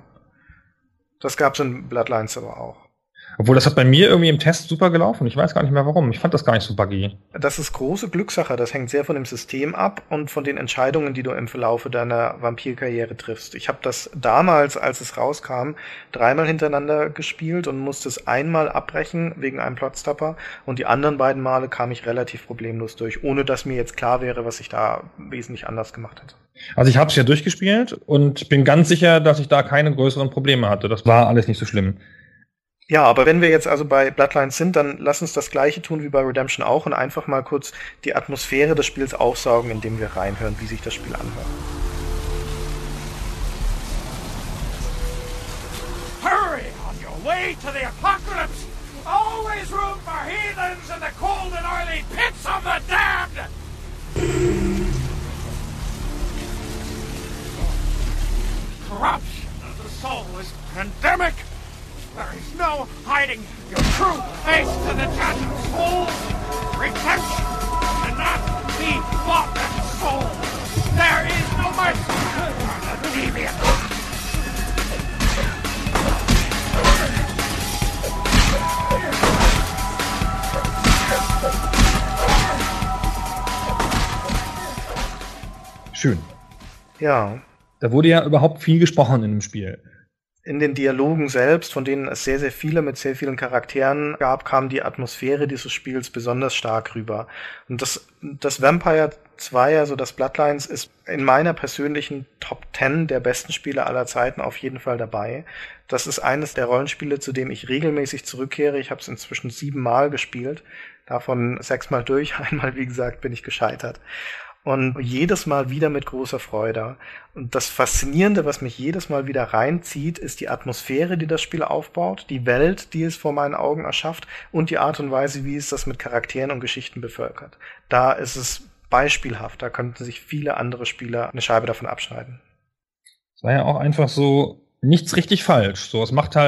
Das gab's in Bloodlines aber auch. Obwohl, das hat bei mir irgendwie im Test super gelaufen. Ich weiß gar nicht mehr warum. Ich fand das gar nicht so buggy. Das ist große Glückssache. Das hängt sehr von dem System ab und von den Entscheidungen, die du im Verlaufe deiner Vampirkarriere triffst. Ich habe das damals, als es rauskam, 3-mal hintereinander gespielt und musste es einmal abbrechen wegen einem Plotstopper. Und die anderen 2 Male kam ich relativ problemlos durch, ohne dass mir jetzt klar wäre, was ich da wesentlich anders gemacht hätte. Also ich habe es ja durchgespielt und bin ganz sicher, dass ich da keine größeren Probleme hatte. Das war alles nicht so schlimm. Ja, aber wenn wir jetzt also bei Bloodlines sind, dann lass uns das Gleiche tun wie bei Redemption auch und einfach mal kurz die Atmosphäre des Spiels aufsaugen, indem wir reinhören, wie sich das Spiel anhört. Hurry on your way to the apocalypse! Always room for heathens in the cold and oily pits of the damned! Corruption of the soul is pandemic! There is no hiding your true face to the judge of souls. Redemption cannot be bought and soul. There is no mercy for the deviant. Schön. Ja. Da wurde ja überhaupt viel gesprochen in dem Spiel. In den Dialogen selbst, von denen es sehr, sehr viele mit sehr vielen Charakteren gab, kam die Atmosphäre dieses Spiels besonders stark rüber. Und das Vampire 2, also das Bloodlines, ist in meiner persönlichen Top 10 der besten Spiele aller Zeiten auf jeden Fall dabei. Das ist eines der Rollenspiele, zu dem ich regelmäßig zurückkehre. Ich habe es inzwischen 7 Mal gespielt, davon 6 Mal durch. Einmal, wie gesagt, bin ich gescheitert. Und jedes Mal wieder mit großer Freude. Und das Faszinierende, was mich jedes Mal wieder reinzieht, ist die Atmosphäre, die das Spiel aufbaut, die Welt, die es vor meinen Augen erschafft und die Art und Weise, wie es das mit Charakteren und Geschichten bevölkert. Da ist es beispielhaft. Da könnten sich viele andere Spieler eine Scheibe davon abschneiden. Es war ja auch einfach so nichts richtig falsch. So, es macht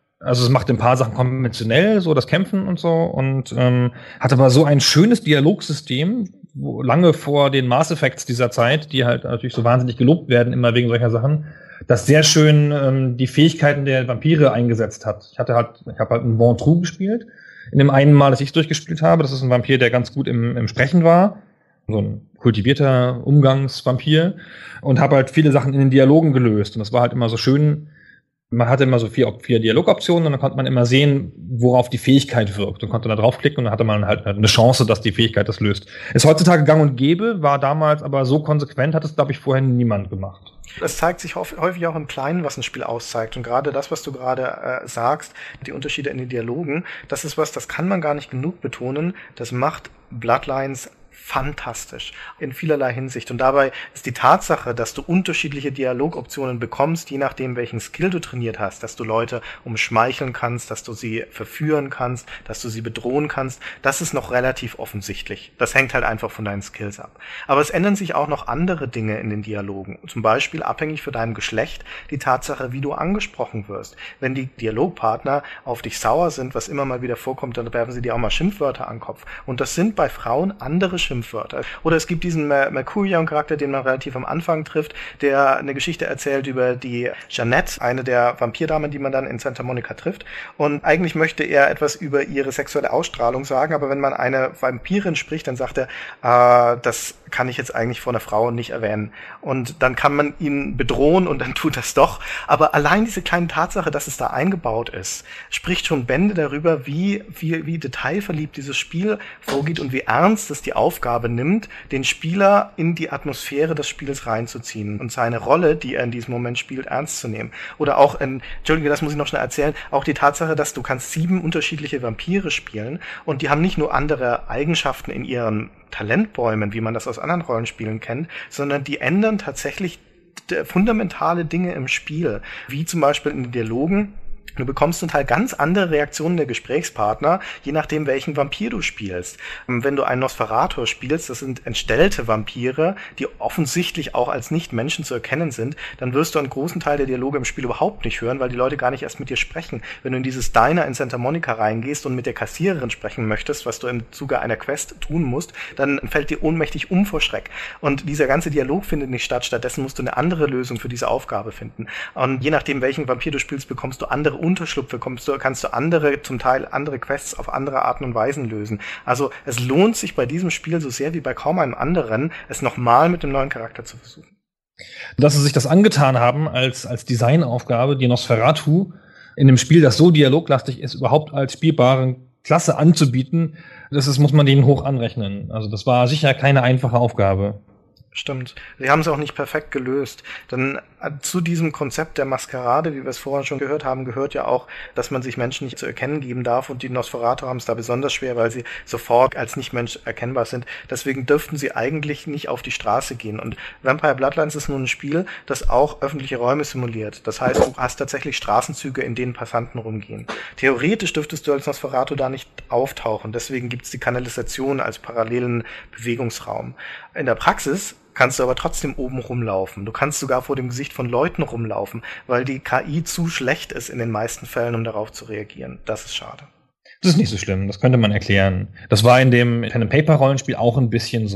ein paar Sachen konventionell, so das Kämpfen und so, und hat aber so ein schönes Dialogsystem, wo lange vor den Mass Effects dieser Zeit, die halt natürlich so wahnsinnig gelobt werden, immer wegen solcher Sachen, das sehr schön die Fähigkeiten der Vampire eingesetzt hat. Ich habe halt einen Ventrue gespielt, in dem einen Mal, dass ich es durchgespielt habe. Das ist ein Vampir, der ganz gut im Sprechen war. So ein kultivierter Umgangsvampir. Und habe halt viele Sachen in den Dialogen gelöst. Und das war halt immer so schön. Man hatte immer so 4 Dialogoptionen und dann konnte man immer sehen, worauf die Fähigkeit wirkt, und konnte da draufklicken und dann hatte man halt eine Chance, dass die Fähigkeit das löst. Ist heutzutage gang und gäbe, war damals aber so konsequent, hat es, glaube ich, vorher niemand gemacht. Es zeigt sich häufig auch im Kleinen, was ein Spiel auszeigt. Und gerade das, was du gerade sagst, die Unterschiede in den Dialogen, das ist was, das kann man gar nicht genug betonen. Das macht Bloodlines fantastisch in vielerlei Hinsicht. Und dabei ist die Tatsache, dass du unterschiedliche Dialogoptionen bekommst, je nachdem, welchen Skill du trainiert hast, dass du Leute umschmeicheln kannst, dass du sie verführen kannst, dass du sie bedrohen kannst, das ist noch relativ offensichtlich. Das hängt halt einfach von deinen Skills ab. Aber es ändern sich auch noch andere Dinge in den Dialogen. Zum Beispiel abhängig von deinem Geschlecht die Tatsache, wie du angesprochen wirst. Wenn die Dialogpartner auf dich sauer sind, was immer mal wieder vorkommt, dann werfen sie dir auch mal Schimpfwörter an den Kopf. Und das sind bei Frauen andere Schimpfwörter. Oder es gibt diesen Mercurion-Charakter, den man relativ am Anfang trifft, der eine Geschichte erzählt über die Jeanette, eine der Vampirdamen, die man dann in Santa Monica trifft. Und eigentlich möchte er etwas über ihre sexuelle Ausstrahlung sagen, aber wenn man eine Vampirin spricht, dann sagt er, das kann ich jetzt eigentlich vor einer Frau nicht erwähnen. Und dann kann man ihn bedrohen und dann tut das doch. Aber allein diese kleine Tatsache, dass es da eingebaut ist, spricht schon Bände darüber, wie detailverliebt dieses Spiel vorgeht und wie ernst es die Aufgabe nimmt, den Spieler in die Atmosphäre des Spiels reinzuziehen und seine Rolle, die er in diesem Moment spielt, ernst zu nehmen. Oder auch, Entschuldige, das muss ich noch schnell erzählen, auch die Tatsache, dass du kannst 7 unterschiedliche Vampire spielen und die haben nicht nur andere Eigenschaften in ihren Talentbäumen, wie man das aus anderen Rollenspielen kennt, sondern die ändern tatsächlich fundamentale Dinge im Spiel, wie zum Beispiel in den Dialogen. Du bekommst zum Teil ganz andere Reaktionen der Gesprächspartner, je nachdem, welchen Vampir du spielst. Wenn du einen Nosferatu spielst, das sind entstellte Vampire, die offensichtlich auch als Nicht-Menschen zu erkennen sind, dann wirst du einen großen Teil der Dialoge im Spiel überhaupt nicht hören, weil die Leute gar nicht erst mit dir sprechen. Wenn du in dieses Diner in Santa Monica reingehst und mit der Kassiererin sprechen möchtest, was du im Zuge einer Quest tun musst, dann fällt dir ohnmächtig um vor Schreck. Und dieser ganze Dialog findet nicht statt. Stattdessen musst du eine andere Lösung für diese Aufgabe finden. Und je nachdem, welchen Vampir du spielst, bekommst du andere Unterschlupfe, kannst du zum Teil andere Quests auf andere Arten und Weisen lösen. Also es lohnt sich bei diesem Spiel so sehr wie bei kaum einem anderen, es nochmal mit einem neuen Charakter zu versuchen. Dass sie sich das angetan haben, als Designaufgabe, die Nosferatu in einem Spiel, das so dialoglastig ist, überhaupt als spielbare Klasse anzubieten, muss man denen hoch anrechnen. Also das war sicher keine einfache Aufgabe. Stimmt. Sie haben es auch nicht perfekt gelöst. Denn zu diesem Konzept der Maskerade, wie wir es vorher schon gehört haben, gehört ja auch, dass man sich Menschen nicht zu erkennen geben darf. Und die Nosferatu haben es da besonders schwer, weil sie sofort als Nicht-Mensch erkennbar sind. Deswegen dürften sie eigentlich nicht auf die Straße gehen. Und Vampire Bloodlines ist nun ein Spiel, das auch öffentliche Räume simuliert. Das heißt, du hast tatsächlich Straßenzüge, in denen Passanten rumgehen. Theoretisch dürftest du als Nosferatu da nicht auftauchen. Deswegen gibt es die Kanalisation als parallelen Bewegungsraum. In der Praxis kannst du aber trotzdem oben rumlaufen. Du kannst sogar vor dem Gesicht von Leuten rumlaufen, weil die KI zu schlecht ist in den meisten Fällen, um darauf zu reagieren. Das ist schade. Das ist nicht so schlimm, das könnte man erklären. Das war in dem Pen-and-Paper-Rollenspiel auch ein bisschen so.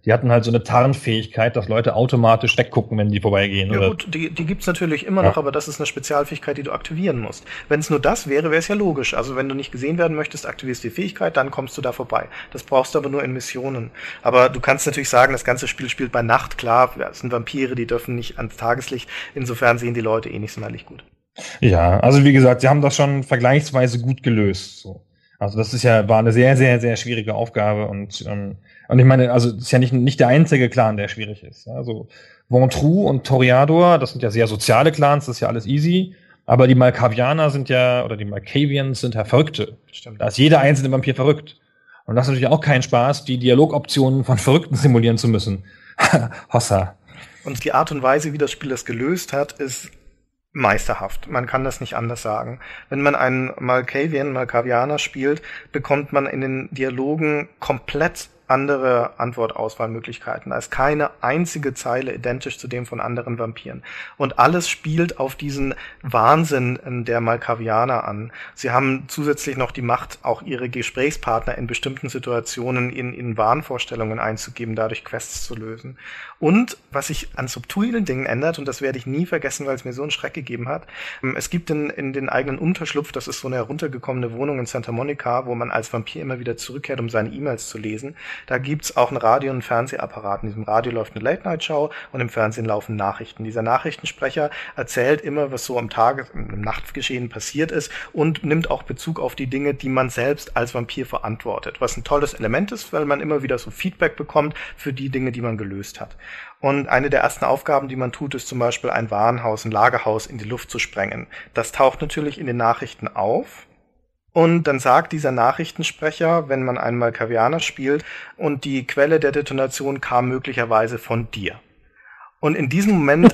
Die hatten halt so eine Tarnfähigkeit, dass Leute automatisch weggucken, wenn die vorbeigehen. Ja gut, die gibt's natürlich immer noch, aber das ist eine Spezialfähigkeit, die du aktivieren musst. Wenn es nur das wäre, wäre es ja logisch. Also wenn du nicht gesehen werden möchtest, aktivierst du die Fähigkeit, dann kommst du da vorbei. Das brauchst du aber nur in Missionen. Aber du kannst natürlich sagen, das ganze Spiel spielt bei Nacht. Klar, es sind Vampire, die dürfen nicht ans Tageslicht. Insofern sehen die Leute eh nicht sonderlich gut. Ja, also wie gesagt, sie haben das schon vergleichsweise gut gelöst. So. Also das war eine sehr, sehr, sehr schwierige Aufgabe und ich meine, also das ist ja nicht der einzige Clan, der schwierig ist. Also Ventrue und Toreador, das sind ja sehr soziale Clans, das ist ja alles easy. Aber die Malkavianer oder die Malkavians sind ja Verrückte. Stimmt. Da ist jeder einzelne Vampir verrückt. Und das ist natürlich auch kein Spaß, die Dialogoptionen von Verrückten simulieren zu müssen. Hossa. Und die Art und Weise, wie das Spiel das gelöst hat, ist meisterhaft. Man kann das nicht anders sagen. Wenn man einen Malkavianer spielt, bekommt man in den Dialogen komplett andere Antwortauswahlmöglichkeiten. Da ist keine einzige Zeile identisch zu dem von anderen Vampiren. Und alles spielt auf diesen Wahnsinn der Malkavianer an. Sie haben zusätzlich noch die Macht, auch ihre Gesprächspartner in bestimmten Situationen in Wahnvorstellungen einzugeben, dadurch Quests zu lösen. Und was sich an subtilen Dingen ändert, und das werde ich nie vergessen, weil es mir so einen Schreck gegeben hat, es gibt in den eigenen Unterschlupf, das ist so eine heruntergekommene Wohnung in Santa Monica, wo man als Vampir immer wieder zurückkehrt, um seine E-Mails zu lesen. Da gibt's auch ein Radio- und ein Fernsehapparat. In diesem Radio läuft eine Late-Night-Show und im Fernsehen laufen Nachrichten. Dieser Nachrichtensprecher erzählt immer, was so im Nachtgeschehen passiert ist und nimmt auch Bezug auf die Dinge, die man selbst als Vampir verantwortet. Was ein tolles Element ist, weil man immer wieder so Feedback bekommt für die Dinge, die man gelöst hat. Und eine der ersten Aufgaben, die man tut, ist zum Beispiel ein Warenhaus, ein Lagerhaus in die Luft zu sprengen. Das taucht natürlich in den Nachrichten auf. Und dann sagt dieser Nachrichtensprecher, wenn man einen Malkavianer spielt, und die Quelle der Detonation kam möglicherweise von dir. Und in diesem Moment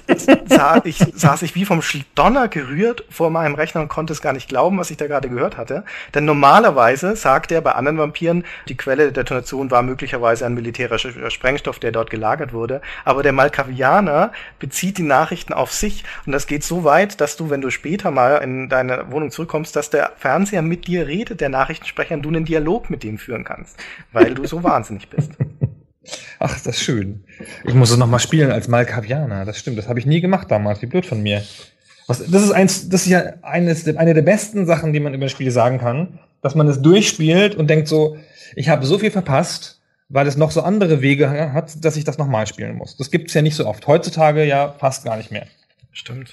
saß ich wie vom Donner gerührt vor meinem Rechner und konnte es gar nicht glauben, was ich da gerade gehört hatte. Denn normalerweise sagt er bei anderen Vampiren, die Quelle der Detonation war möglicherweise ein militärischer Sprengstoff, der dort gelagert wurde. Aber der Malkavianer bezieht die Nachrichten auf sich. Und das geht so weit, dass du, wenn du später mal in deine Wohnung zurückkommst, dass der Fernseher mit dir redet, der Nachrichtensprecher, und du einen Dialog mit dem führen kannst, weil du so wahnsinnig bist. Ach, das ist schön. Ich muss es nochmal spielen als Malkavianer. Das stimmt, das habe ich nie gemacht damals. Wie blöd von mir. Das ist ja eine der besten Sachen, die man über das Spiel sagen kann, dass man es durchspielt und denkt so, ich habe so viel verpasst, weil es noch so andere Wege hat, dass ich das nochmal spielen muss. Das gibt's ja nicht so oft. Heutzutage ja fast gar nicht mehr. Stimmt.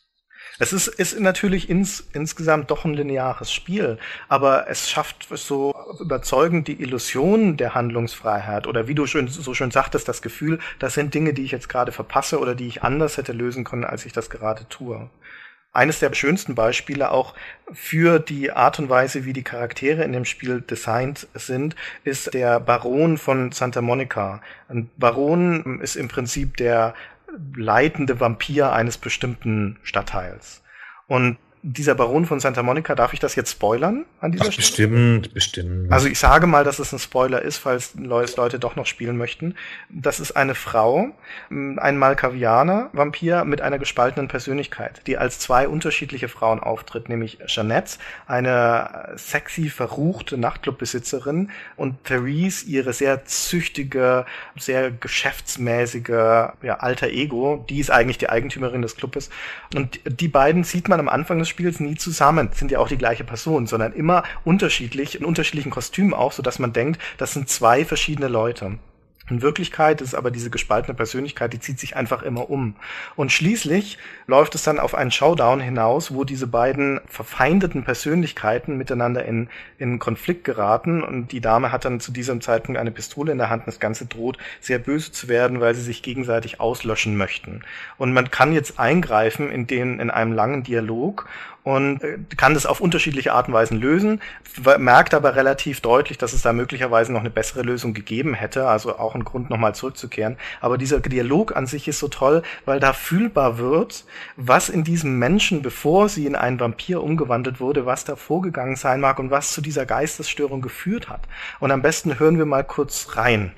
Es ist natürlich insgesamt doch ein lineares Spiel, aber es schafft so überzeugend die Illusion der Handlungsfreiheit oder wie du so schön sagtest, das Gefühl, das sind Dinge, die ich jetzt gerade verpasse oder die ich anders hätte lösen können, als ich das gerade tue. Eines der schönsten Beispiele auch für die Art und Weise, wie die Charaktere in dem Spiel designt sind, ist der Baron von Santa Monica. Ein Baron ist im Prinzip der leitende Vampir eines bestimmten Stadtteils. Und dieser Baron von Santa Monica, darf ich das jetzt spoilern an dieser Stelle? Bestimmt. Also ich sage mal, dass es ein Spoiler ist, falls Leute doch noch spielen möchten. Das ist eine Frau, ein Malkavianer-Vampir mit einer gespaltenen Persönlichkeit, die als zwei unterschiedliche Frauen auftritt, nämlich Jeanette, eine sexy, verruchte Nachtclubbesitzerin, und Therese, ihre sehr züchtige, sehr geschäftsmäßige alter Ego, die ist eigentlich die Eigentümerin des Clubes. Und die beiden sieht man am Anfang des Spiels nie zusammen, sind ja auch die gleiche Person, sondern immer unterschiedlich, in unterschiedlichen Kostümen auch, sodass man denkt, das sind zwei verschiedene Leute. In Wirklichkeit ist aber diese gespaltene Persönlichkeit, die zieht sich einfach immer um. Und schließlich läuft es dann auf einen Showdown hinaus, wo diese beiden verfeindeten Persönlichkeiten miteinander in Konflikt geraten, und die Dame hat dann zu diesem Zeitpunkt eine Pistole in der Hand und das Ganze droht sehr böse zu werden, weil sie sich gegenseitig auslöschen möchten. Und man kann jetzt eingreifen in einem langen Dialog und kann das auf unterschiedliche Arten und Weisen lösen, merkt aber relativ deutlich, dass es da möglicherweise noch eine bessere Lösung gegeben hätte, also auch ein Grund, nochmal zurückzukehren. Aber dieser Dialog an sich ist so toll, weil da fühlbar wird, was in diesem Menschen, bevor sie in einen Vampir umgewandelt wurde, was da vorgegangen sein mag und was zu dieser Geistesstörung geführt hat. Und am besten hören wir mal kurz rein.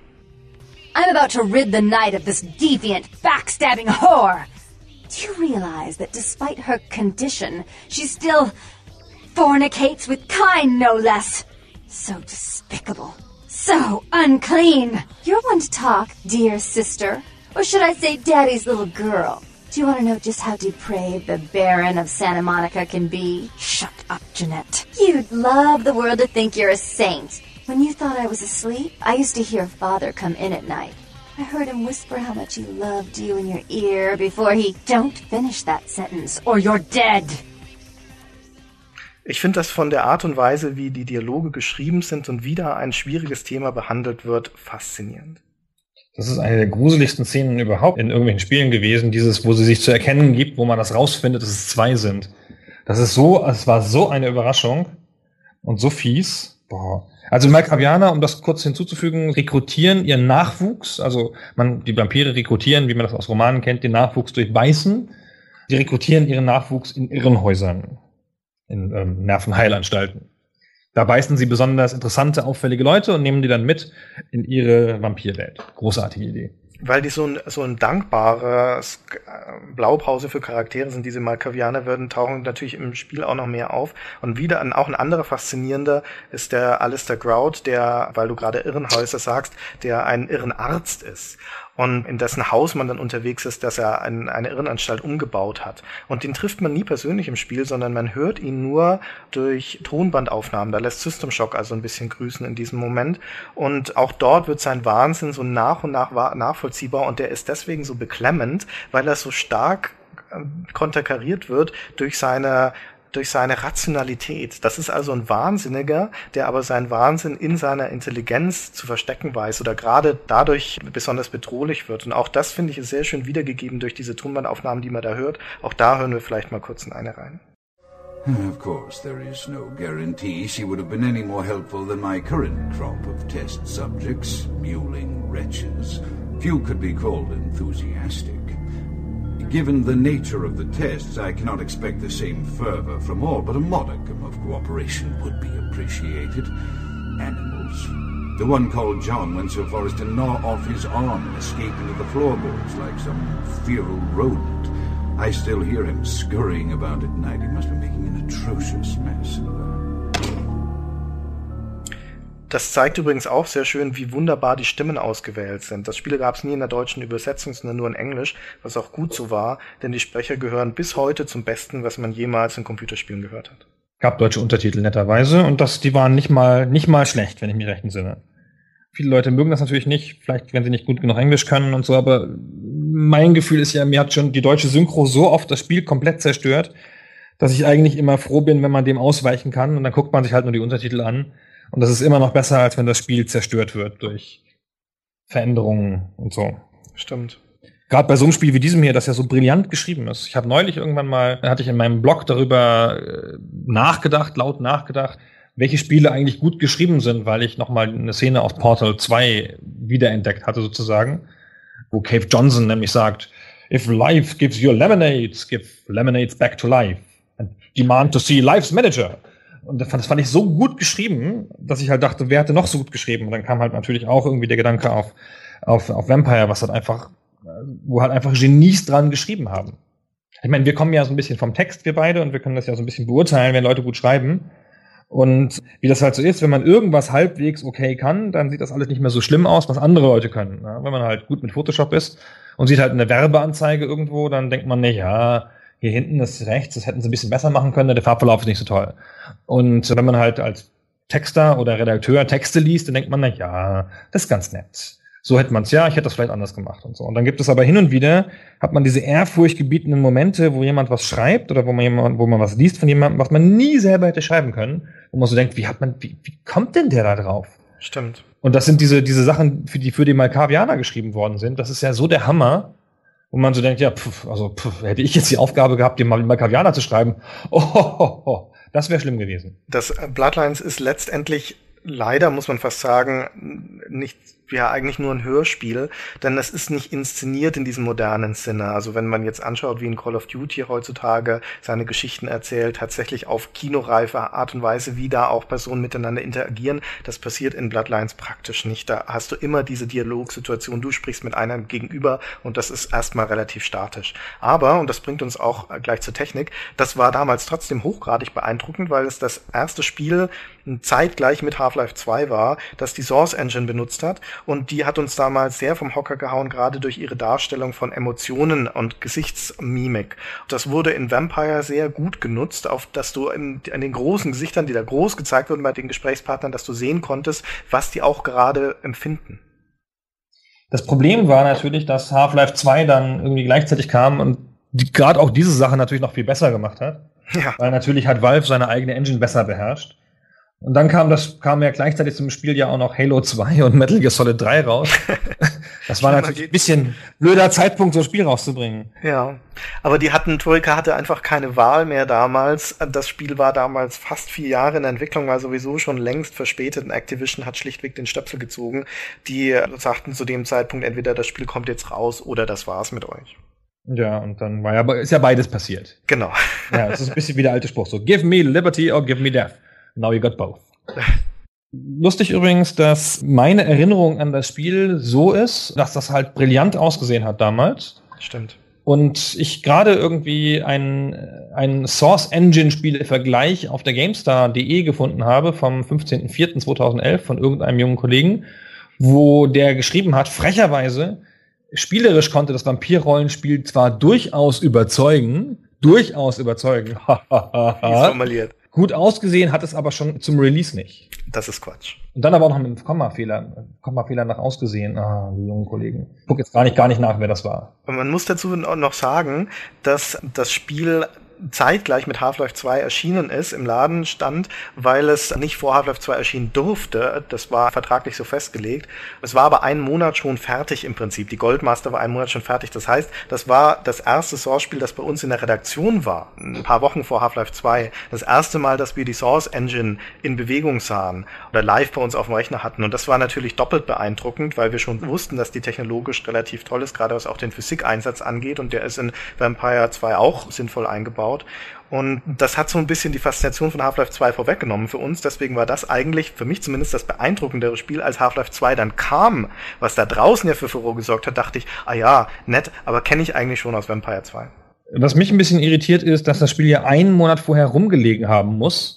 I'm about to rid the night of this deviant, backstabbing whore. Do you realize that despite her condition, she still fornicates with kind, no less? So despicable, So unclean. You're one to talk, dear sister. Or should I say daddy's little girl? Do you want to know just how depraved the Baron of Santa Monica can be? Shut up, Jeanette. You'd love the world to think you're a saint. When you thought I was asleep, I used to hear Father come in at night. I heard him whisper how much he loved you in your ear before he... Don't finish that sentence, or you're dead. Ich finde das von der Art und Weise, wie die Dialoge geschrieben sind und wie da ein schwieriges Thema behandelt wird, faszinierend. Das ist eine der gruseligsten Szenen überhaupt in irgendwelchen Spielen gewesen, dieses, wo sie sich zu erkennen gibt, wo man das rausfindet, dass es 2 sind. Es war so eine Überraschung und so fies. Boah. Also Malkavianer, um das kurz hinzuzufügen, rekrutieren ihren Nachwuchs, also die Vampire rekrutieren, wie man das aus Romanen kennt, den Nachwuchs durch Beißen. Die rekrutieren ihren Nachwuchs in Irrenhäusern, in Nervenheilanstalten. Da beißen sie besonders interessante, auffällige Leute und nehmen die dann mit in ihre Vampirwelt. Großartige Idee. Weil die so ein dankbares Blaupause für Charaktere sind, diese Malkavianer tauchen natürlich im Spiel auch noch mehr auf. Und auch ein anderer faszinierender ist der Alistair Grout, der, weil du gerade Irrenhäuser sagst, der ein Irrenarzt ist. Und in dessen Haus man dann unterwegs ist, dass er eine Irrenanstalt umgebaut hat. Und den trifft man nie persönlich im Spiel, sondern man hört ihn nur durch Tonbandaufnahmen. Da lässt System Shock also ein bisschen grüßen in diesem Moment. Und auch dort wird sein Wahnsinn so nach und nach nachvollziehbar. Und der ist deswegen so beklemmend, weil er so stark konterkariert wird durch seine Rationalität. Das ist also ein Wahnsinniger, der aber seinen Wahnsinn in seiner Intelligenz zu verstecken weiß oder gerade dadurch besonders bedrohlich wird. Und auch das, finde ich, ist sehr schön wiedergegeben durch diese Tonbandaufnahmen, die man da hört. Auch da hören wir vielleicht mal kurz in eine rein. Of course, there is no guarantee she would have been any more helpful than my current crop of test subjects, mewling wretches. Few could be called enthusiastic. Given the nature of the tests, I cannot expect the same fervor from all, but a modicum of cooperation would be appreciated. Animals. The one called John went so far as to gnaw off his arm and escape into the floorboards like some feral rodent. I still hear him scurrying about at night. He must be making an atrocious mess. Das zeigt übrigens auch sehr schön, wie wunderbar die Stimmen ausgewählt sind. Das Spiel gab es nie in der deutschen Übersetzung, sondern nur in Englisch, was auch gut so war, denn die Sprecher gehören bis heute zum Besten, was man jemals in Computerspielen gehört hat. Gab deutsche Untertitel netterweise und die waren nicht mal schlecht, wenn ich mich recht entsinne. Viele Leute mögen das natürlich nicht, vielleicht wenn sie nicht gut genug Englisch können und so, aber mein Gefühl ist ja, mir hat schon die deutsche Synchro so oft das Spiel komplett zerstört, dass ich eigentlich immer froh bin, wenn man dem ausweichen kann und dann guckt man sich halt nur die Untertitel an. Und das ist immer noch besser, als wenn das Spiel zerstört wird durch Veränderungen und so. Stimmt. Gerade bei so einem Spiel wie diesem hier, das ja so brillant geschrieben ist. Ich habe neulich hatte ich in meinem Blog darüber laut nachgedacht, welche Spiele eigentlich gut geschrieben sind, weil ich nochmal eine Szene aus Portal 2 wiederentdeckt hatte sozusagen, wo Cave Johnson nämlich sagt, if life gives you lemonades, give lemonades back to life and demand to see life's manager. Und das fand ich so gut geschrieben, dass ich halt dachte, wer hätte noch so gut geschrieben? Und dann kam halt natürlich auch irgendwie der Gedanke auf Vampire, wo halt einfach Genies dran geschrieben haben. Ich meine, wir kommen ja so ein bisschen vom Text, wir beide, und wir können das ja so ein bisschen beurteilen, wenn Leute gut schreiben. Und wie das halt so ist, wenn man irgendwas halbwegs okay kann, dann sieht das alles nicht mehr so schlimm aus, was andere Leute können. Ja? Wenn man halt gut mit Photoshop ist und sieht halt eine Werbeanzeige irgendwo, dann denkt man, ja, hier hinten ist rechts, das hätten sie ein bisschen besser machen können, der Farbverlauf ist nicht so toll. Und wenn man halt als Texter oder Redakteur Texte liest, dann denkt man, ja, das ist ganz nett. So hätte man es, ich hätte das vielleicht anders gemacht und so. Und dann gibt es aber hin und wieder, hat man diese ehrfurchtgebietenden Momente, wo jemand was schreibt oder wo man was liest von jemandem, was man nie selber hätte schreiben können, wo man so denkt, wie kommt denn der da drauf? Stimmt. Und das sind diese Sachen, für die Malkavianer geschrieben worden sind. Das ist ja so der Hammer, wo man so denkt, hätte ich jetzt die Aufgabe gehabt, die Malkavianer zu schreiben, das wäre schlimm gewesen. Das Bloodlines ist letztendlich leider, muss man fast sagen, nicht ja eigentlich nur ein Hörspiel, denn es ist nicht inszeniert in diesem modernen Sinne. Also wenn man jetzt anschaut, wie in Call of Duty heutzutage seine Geschichten erzählt, tatsächlich auf kinoreife Art und Weise, wie da auch Personen miteinander interagieren, das passiert in Bloodlines praktisch nicht. Da hast du immer diese Dialogsituation, du sprichst mit einem gegenüber und das ist erstmal relativ statisch. Aber, und das bringt uns auch gleich zur Technik, das war damals trotzdem hochgradig beeindruckend, weil es das erste Spiel zeitgleich mit Half-Life 2 war, das die Source Engine benutzt hat, und die hat uns damals sehr vom Hocker gehauen, gerade durch ihre Darstellung von Emotionen und Gesichtsmimik. Das wurde in Vampire sehr gut genutzt, auf dass du an den großen Gesichtern, die da groß gezeigt wurden bei den Gesprächspartnern, dass du sehen konntest, was die auch gerade empfinden. Das Problem war natürlich, dass Half-Life 2 dann irgendwie gleichzeitig kam und gerade auch diese Sache natürlich noch viel besser gemacht hat. Ja. Weil natürlich hat Valve seine eigene Engine besser beherrscht. Und dann kam ja gleichzeitig zum Spiel ja auch noch Halo 2 und Metal Gear Solid 3 raus. Das war natürlich ein bisschen blöder Zeitpunkt, so ein Spiel rauszubringen. Ja, aber Troika hatte einfach keine Wahl mehr damals. Das Spiel war damals fast 4 Jahre in der Entwicklung, war sowieso schon längst verspätet, und Activision hat schlichtweg den Stöpsel gezogen. Die sagten zu dem Zeitpunkt, entweder das Spiel kommt jetzt raus oder das war's mit euch. Ja, und dann ist ja beides passiert. Genau. Ja, es ist ein bisschen wie der alte Spruch, so give me liberty or give me death. Now you got both. Lustig übrigens, dass meine Erinnerung an das Spiel so ist, dass das halt brillant ausgesehen hat damals. Stimmt. Und ich gerade irgendwie einen Source Engine Spiele-Vergleich auf der GameStar.de gefunden habe vom 15.04.2011 von irgendeinem jungen Kollegen, wo der geschrieben hat, frecherweise, spielerisch konnte das Vampir-Rollenspiel zwar durchaus überzeugen. Wie formuliert. Gut ausgesehen hat es aber schon zum Release nicht. Das ist Quatsch. Und dann aber auch noch mit einem Kommafehler nach ausgesehen. Die jungen Kollegen. Ich guck jetzt gar nicht nach, wer das war. Und man muss dazu noch sagen, dass das Spiel zeitgleich mit Half-Life 2 erschienen ist, im Laden stand, weil es nicht vor Half-Life 2 erschienen durfte. Das war vertraglich so festgelegt. Es war aber einen Monat schon fertig im Prinzip. Die Goldmaster war einen Monat schon fertig. Das heißt, das war das erste Source-Spiel, das bei uns in der Redaktion war. Ein paar Wochen vor Half-Life 2. Das erste Mal, dass wir die Source Engine in Bewegung sahen oder live bei uns auf dem Rechner hatten. Und das war natürlich doppelt beeindruckend, weil wir schon wussten, dass die technologisch relativ toll ist, gerade was auch den Physikeinsatz angeht. Und der ist in Vampire 2 auch sinnvoll eingebaut. Und das hat so ein bisschen die Faszination von Half-Life 2 vorweggenommen für uns. Deswegen war das eigentlich, für mich zumindest, das beeindruckendere Spiel, als Half-Life 2 dann kam, was da draußen ja für Furore gesorgt hat, dachte ich, ja, nett, aber kenne ich eigentlich schon aus Vampire 2. Was mich ein bisschen irritiert ist, dass das Spiel ja einen Monat vorher rumgelegen haben muss.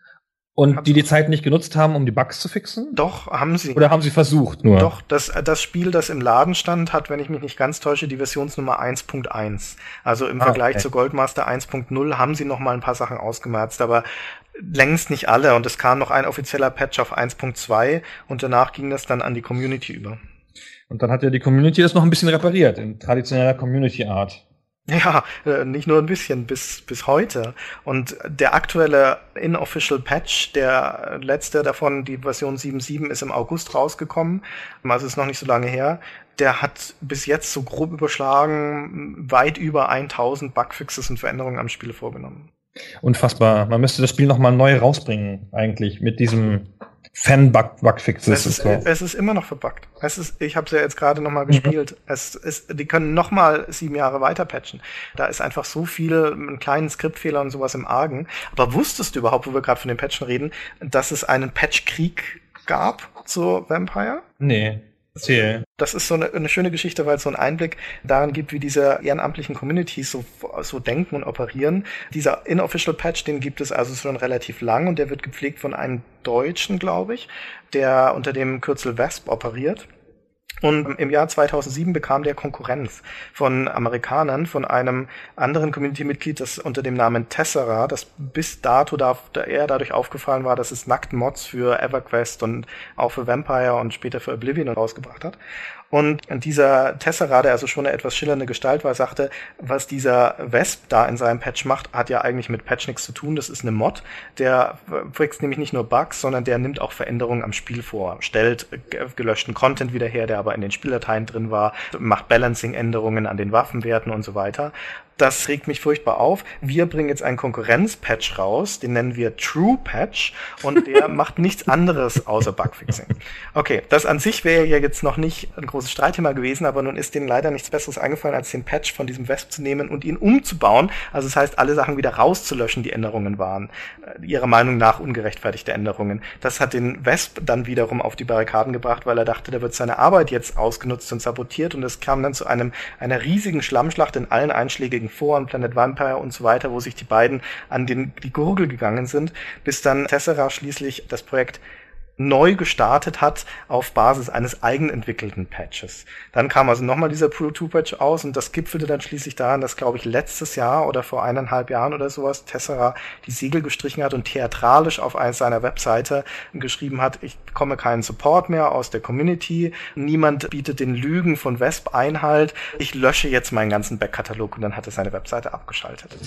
Und die Zeit nicht genutzt haben, um die Bugs zu fixen? Doch, haben sie. Oder haben sie versucht nur? Doch, das Spiel, das im Laden stand, hat, wenn ich mich nicht ganz täusche, die Versionsnummer 1.1. Also im Vergleich zur Goldmaster 1.0 haben sie noch mal ein paar Sachen ausgemerzt, aber längst nicht alle. Und es kam noch ein offizieller Patch auf 1.2 und danach ging das dann an die Community über. Und dann hat ja die Community das noch ein bisschen repariert, in traditioneller Community-Art. Ja, nicht nur ein bisschen, bis heute. Und der aktuelle Inofficial Patch, der letzte davon, die Version 7.7, ist im August rausgekommen. Also ist noch nicht so lange her. Der hat bis jetzt so grob überschlagen weit über 1000 Bugfixes und Veränderungen am Spiel vorgenommen. Unfassbar. Man müsste das Spiel nochmal neu rausbringen, eigentlich, mit diesem Fan-Bugfixes. Es ist immer noch verbuggt. Ich habe es ja jetzt gerade nochmal gespielt. Die können nochmal 7 Jahre weiter patchen. Da ist einfach so viel, einen kleinen Skriptfehler und sowas im Argen. Aber wusstest du überhaupt, wo wir gerade von den Patchen reden, dass es einen Patchkrieg gab zu Vampire? Nee. Das ist so eine schöne Geschichte, weil es so einen Einblick daran gibt, wie diese ehrenamtlichen Communities so denken und operieren. Dieser Inofficial Patch, den gibt es also schon relativ lang und der wird gepflegt von einem Deutschen, glaube ich, der unter dem Kürzel VASP operiert. Und im Jahr 2007 bekam der Konkurrenz von Amerikanern, von einem anderen Community-Mitglied, das unter dem Namen Tessera, das bis dato eher dadurch aufgefallen war, dass es nackt Mods für EverQuest und auch für Vampire und später für Oblivion rausgebracht hat. Und dieser Tessera, der also schon eine etwas schillernde Gestalt war, sagte, was dieser Vesp da in seinem Patch macht, hat ja eigentlich mit Patch nichts zu tun. Das ist eine Mod. Der fixt nämlich nicht nur Bugs, sondern der nimmt auch Veränderungen am Spiel vor. Stellt gelöschten Content wieder her, der aber in den Spieldateien drin war, macht Balancing-Änderungen an den Waffenwerten und so weiter. Das regt mich furchtbar auf. Wir bringen jetzt einen Konkurrenz-Patch raus, den nennen wir True Patch und der macht nichts anderes außer Bugfixing. Okay, das an sich wäre ja jetzt noch nicht ein großes Streitthema gewesen, aber nun ist denen leider nichts Besseres eingefallen, als den Patch von diesem Wesp zu nehmen und ihn umzubauen. Also das heißt, alle Sachen wieder rauszulöschen, die Änderungen waren. Ihrer Meinung nach ungerechtfertigte Änderungen. Das hat den Wesp dann wiederum auf die Barrikaden gebracht, weil er dachte, da wird seine Arbeit jetzt ausgenutzt und sabotiert und es kam dann zu einer riesigen Schlammschlacht in allen einschlägigen Foren, Planet Vampire und so weiter, wo sich die beiden an die Gurgel gegangen sind, bis dann Tessera schließlich das Projekt neu gestartet hat auf Basis eines eigenentwickelten Patches. Dann kam also nochmal dieser Pro 2 Patch aus und das gipfelte dann schließlich daran, dass, glaube ich, letztes Jahr oder vor 1,5 Jahren oder sowas Tessera die Segel gestrichen hat und theatralisch auf seiner Webseite geschrieben hat, ich bekomme keinen Support mehr aus der Community, niemand bietet den Lügen von Wesp Einhalt, ich lösche jetzt meinen ganzen Backkatalog und dann hat er seine Webseite abgeschaltet.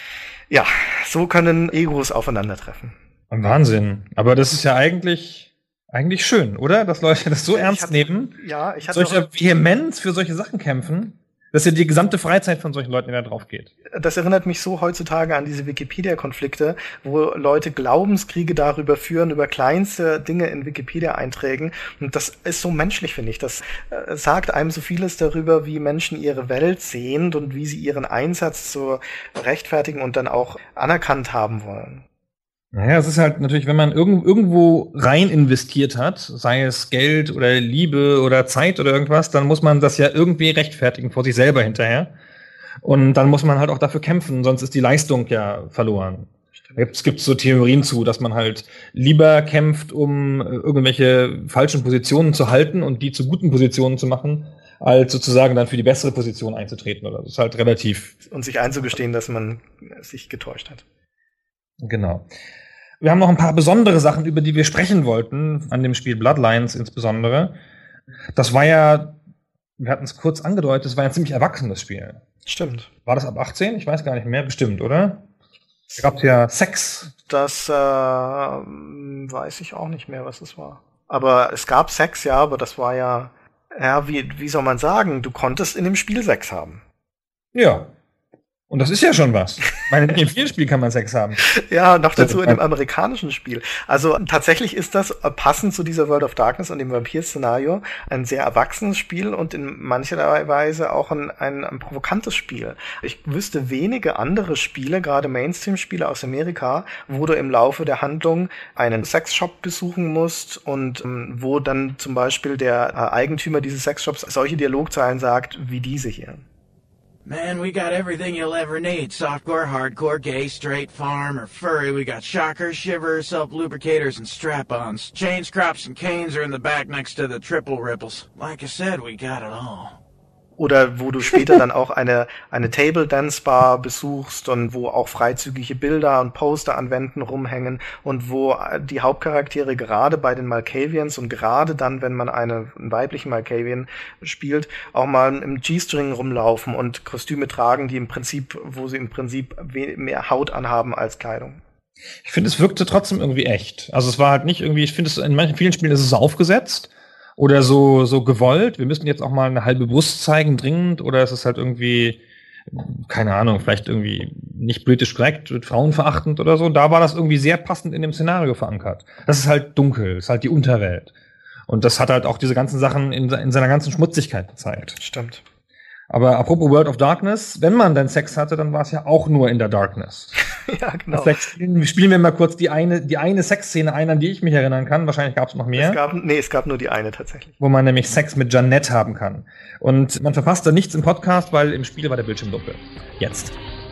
Ja, so können Egos aufeinandertreffen. Wahnsinn. Aber das ist ja eigentlich schön, oder? Dass Leute das so ernst nehmen. Ja, ich hatte solche Vehemenz für solche Sachen kämpfen, dass ja die gesamte Freizeit von solchen Leuten da drauf geht. Das erinnert mich so heutzutage an diese Wikipedia-Konflikte, wo Leute Glaubenskriege darüber führen, über kleinste Dinge in Wikipedia-Einträgen. Und das ist so menschlich, finde ich. Das sagt einem so vieles darüber, wie Menschen ihre Welt sehen und wie sie ihren Einsatz zu rechtfertigen und dann auch anerkannt haben wollen. Naja, es ist halt natürlich, wenn man irgendwo rein investiert hat, sei es Geld oder Liebe oder Zeit oder irgendwas, dann muss man das ja irgendwie rechtfertigen vor sich selber hinterher. Und dann muss man halt auch dafür kämpfen, sonst ist die Leistung ja verloren. Es gibt so Theorien zu, dass man halt lieber kämpft, um irgendwelche falschen Positionen zu halten und die zu guten Positionen zu machen, als sozusagen dann für die bessere Position einzutreten. Oder das ist halt relativ. Und sich einzugestehen, dass man sich getäuscht hat. Genau. Wir haben noch ein paar besondere Sachen, über die wir sprechen wollten, an dem Spiel Bloodlines insbesondere. Das war ja, wir hatten es kurz angedeutet, das war ja ein ziemlich erwachsenes Spiel. Stimmt. War das ab 18? Ich weiß gar nicht mehr, bestimmt, oder? Da gab's ja Sex. Das weiß ich auch nicht mehr, was es war. Aber es gab Sex, ja, aber das war ja, wie soll man sagen, du konntest in dem Spiel Sex haben. Ja. Und das ist ja schon was. In dem vielen Spiel kann man Sex haben. Ja, noch dazu in dem amerikanischen Spiel. Also tatsächlich ist das passend zu dieser World of Darkness und dem Vampir-Szenario ein sehr erwachsenes Spiel und in mancher Weise auch ein provokantes Spiel. Ich wüsste wenige andere Spiele, gerade Mainstream-Spiele aus Amerika, wo du im Laufe der Handlung einen Sexshop besuchen musst und wo dann zum Beispiel der Eigentümer dieses Sexshops solche Dialogzeilen sagt, wie diese hier. Man, we got everything you'll ever need. Softcore, hardcore, gay, straight, farm, or furry. We got shockers, shivers, self-lubricators, and strap-ons. Chains, crops, and canes are in the back next to the triple ripples. Like I said, we got it all. Oder wo du später dann auch eine Table Dance Bar besuchst und wo auch freizügige Bilder und Poster an Wänden rumhängen und wo die Hauptcharaktere gerade bei den Malkavians und gerade dann, wenn man einen weiblichen Malkavian spielt, auch mal im G-String rumlaufen und Kostüme tragen, wo sie im Prinzip mehr Haut anhaben als Kleidung. Ich finde, es wirkte trotzdem irgendwie echt. Also es war halt nicht irgendwie, ich finde, in vielen Spielen ist es aufgesetzt. Oder so gewollt, wir müssen jetzt auch mal eine halbe Brust zeigen, dringend, oder ist es halt irgendwie, keine Ahnung, vielleicht irgendwie nicht politisch korrekt, frauenverachtend oder so. Da war das irgendwie sehr passend in dem Szenario verankert. Das ist halt dunkel, das ist halt die Unterwelt. Und das hat halt auch diese ganzen Sachen in seiner ganzen Schmutzigkeit gezeigt. Stimmt. Aber apropos World of Darkness, wenn man dann Sex hatte, dann war es ja auch nur in der Darkness. Ja, genau. Vielleicht spielen wir mal kurz die eine Sexszene ein, an die ich mich erinnern kann. Wahrscheinlich gab es noch mehr. Es gab nur die eine tatsächlich. Wo man nämlich Sex mit Jeanette haben kann. Und man verpasst da nichts im Podcast, weil im Spiel war der Bildschirm dunkel. Jetzt.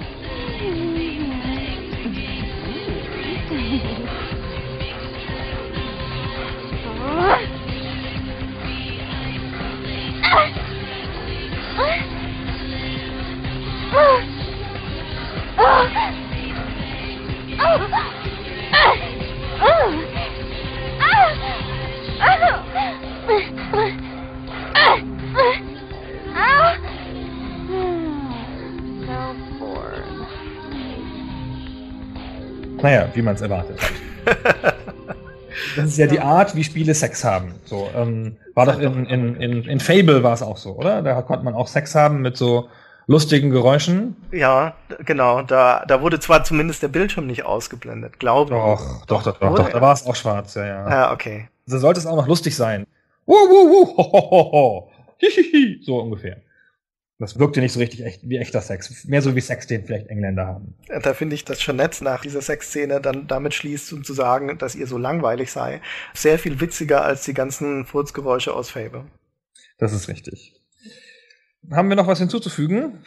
Naja, wie man es erwartet hat. Das ist ja die Art, wie Spiele Sex haben. So, war doch in Fable war es auch so, oder? Da konnte man auch Sex haben mit so lustigen Geräuschen. Ja, genau. Da wurde zwar zumindest der Bildschirm nicht ausgeblendet, glaube ich. Doch. Da war es auch schwarz, ja. Ja, okay. So sollte es auch noch lustig sein. Ho, ho, ho, ho. Hihihi. So ungefähr. Das wirkte nicht so richtig wie echter Sex. Mehr so wie Sex, den vielleicht Engländer haben. Da finde ich das schon nett, nach dieser Sexszene dann damit schließt, um zu sagen, dass ihr so langweilig sei. Sehr viel witziger als die ganzen Furzgeräusche aus Fable. Das ist richtig. Haben wir noch was hinzuzufügen?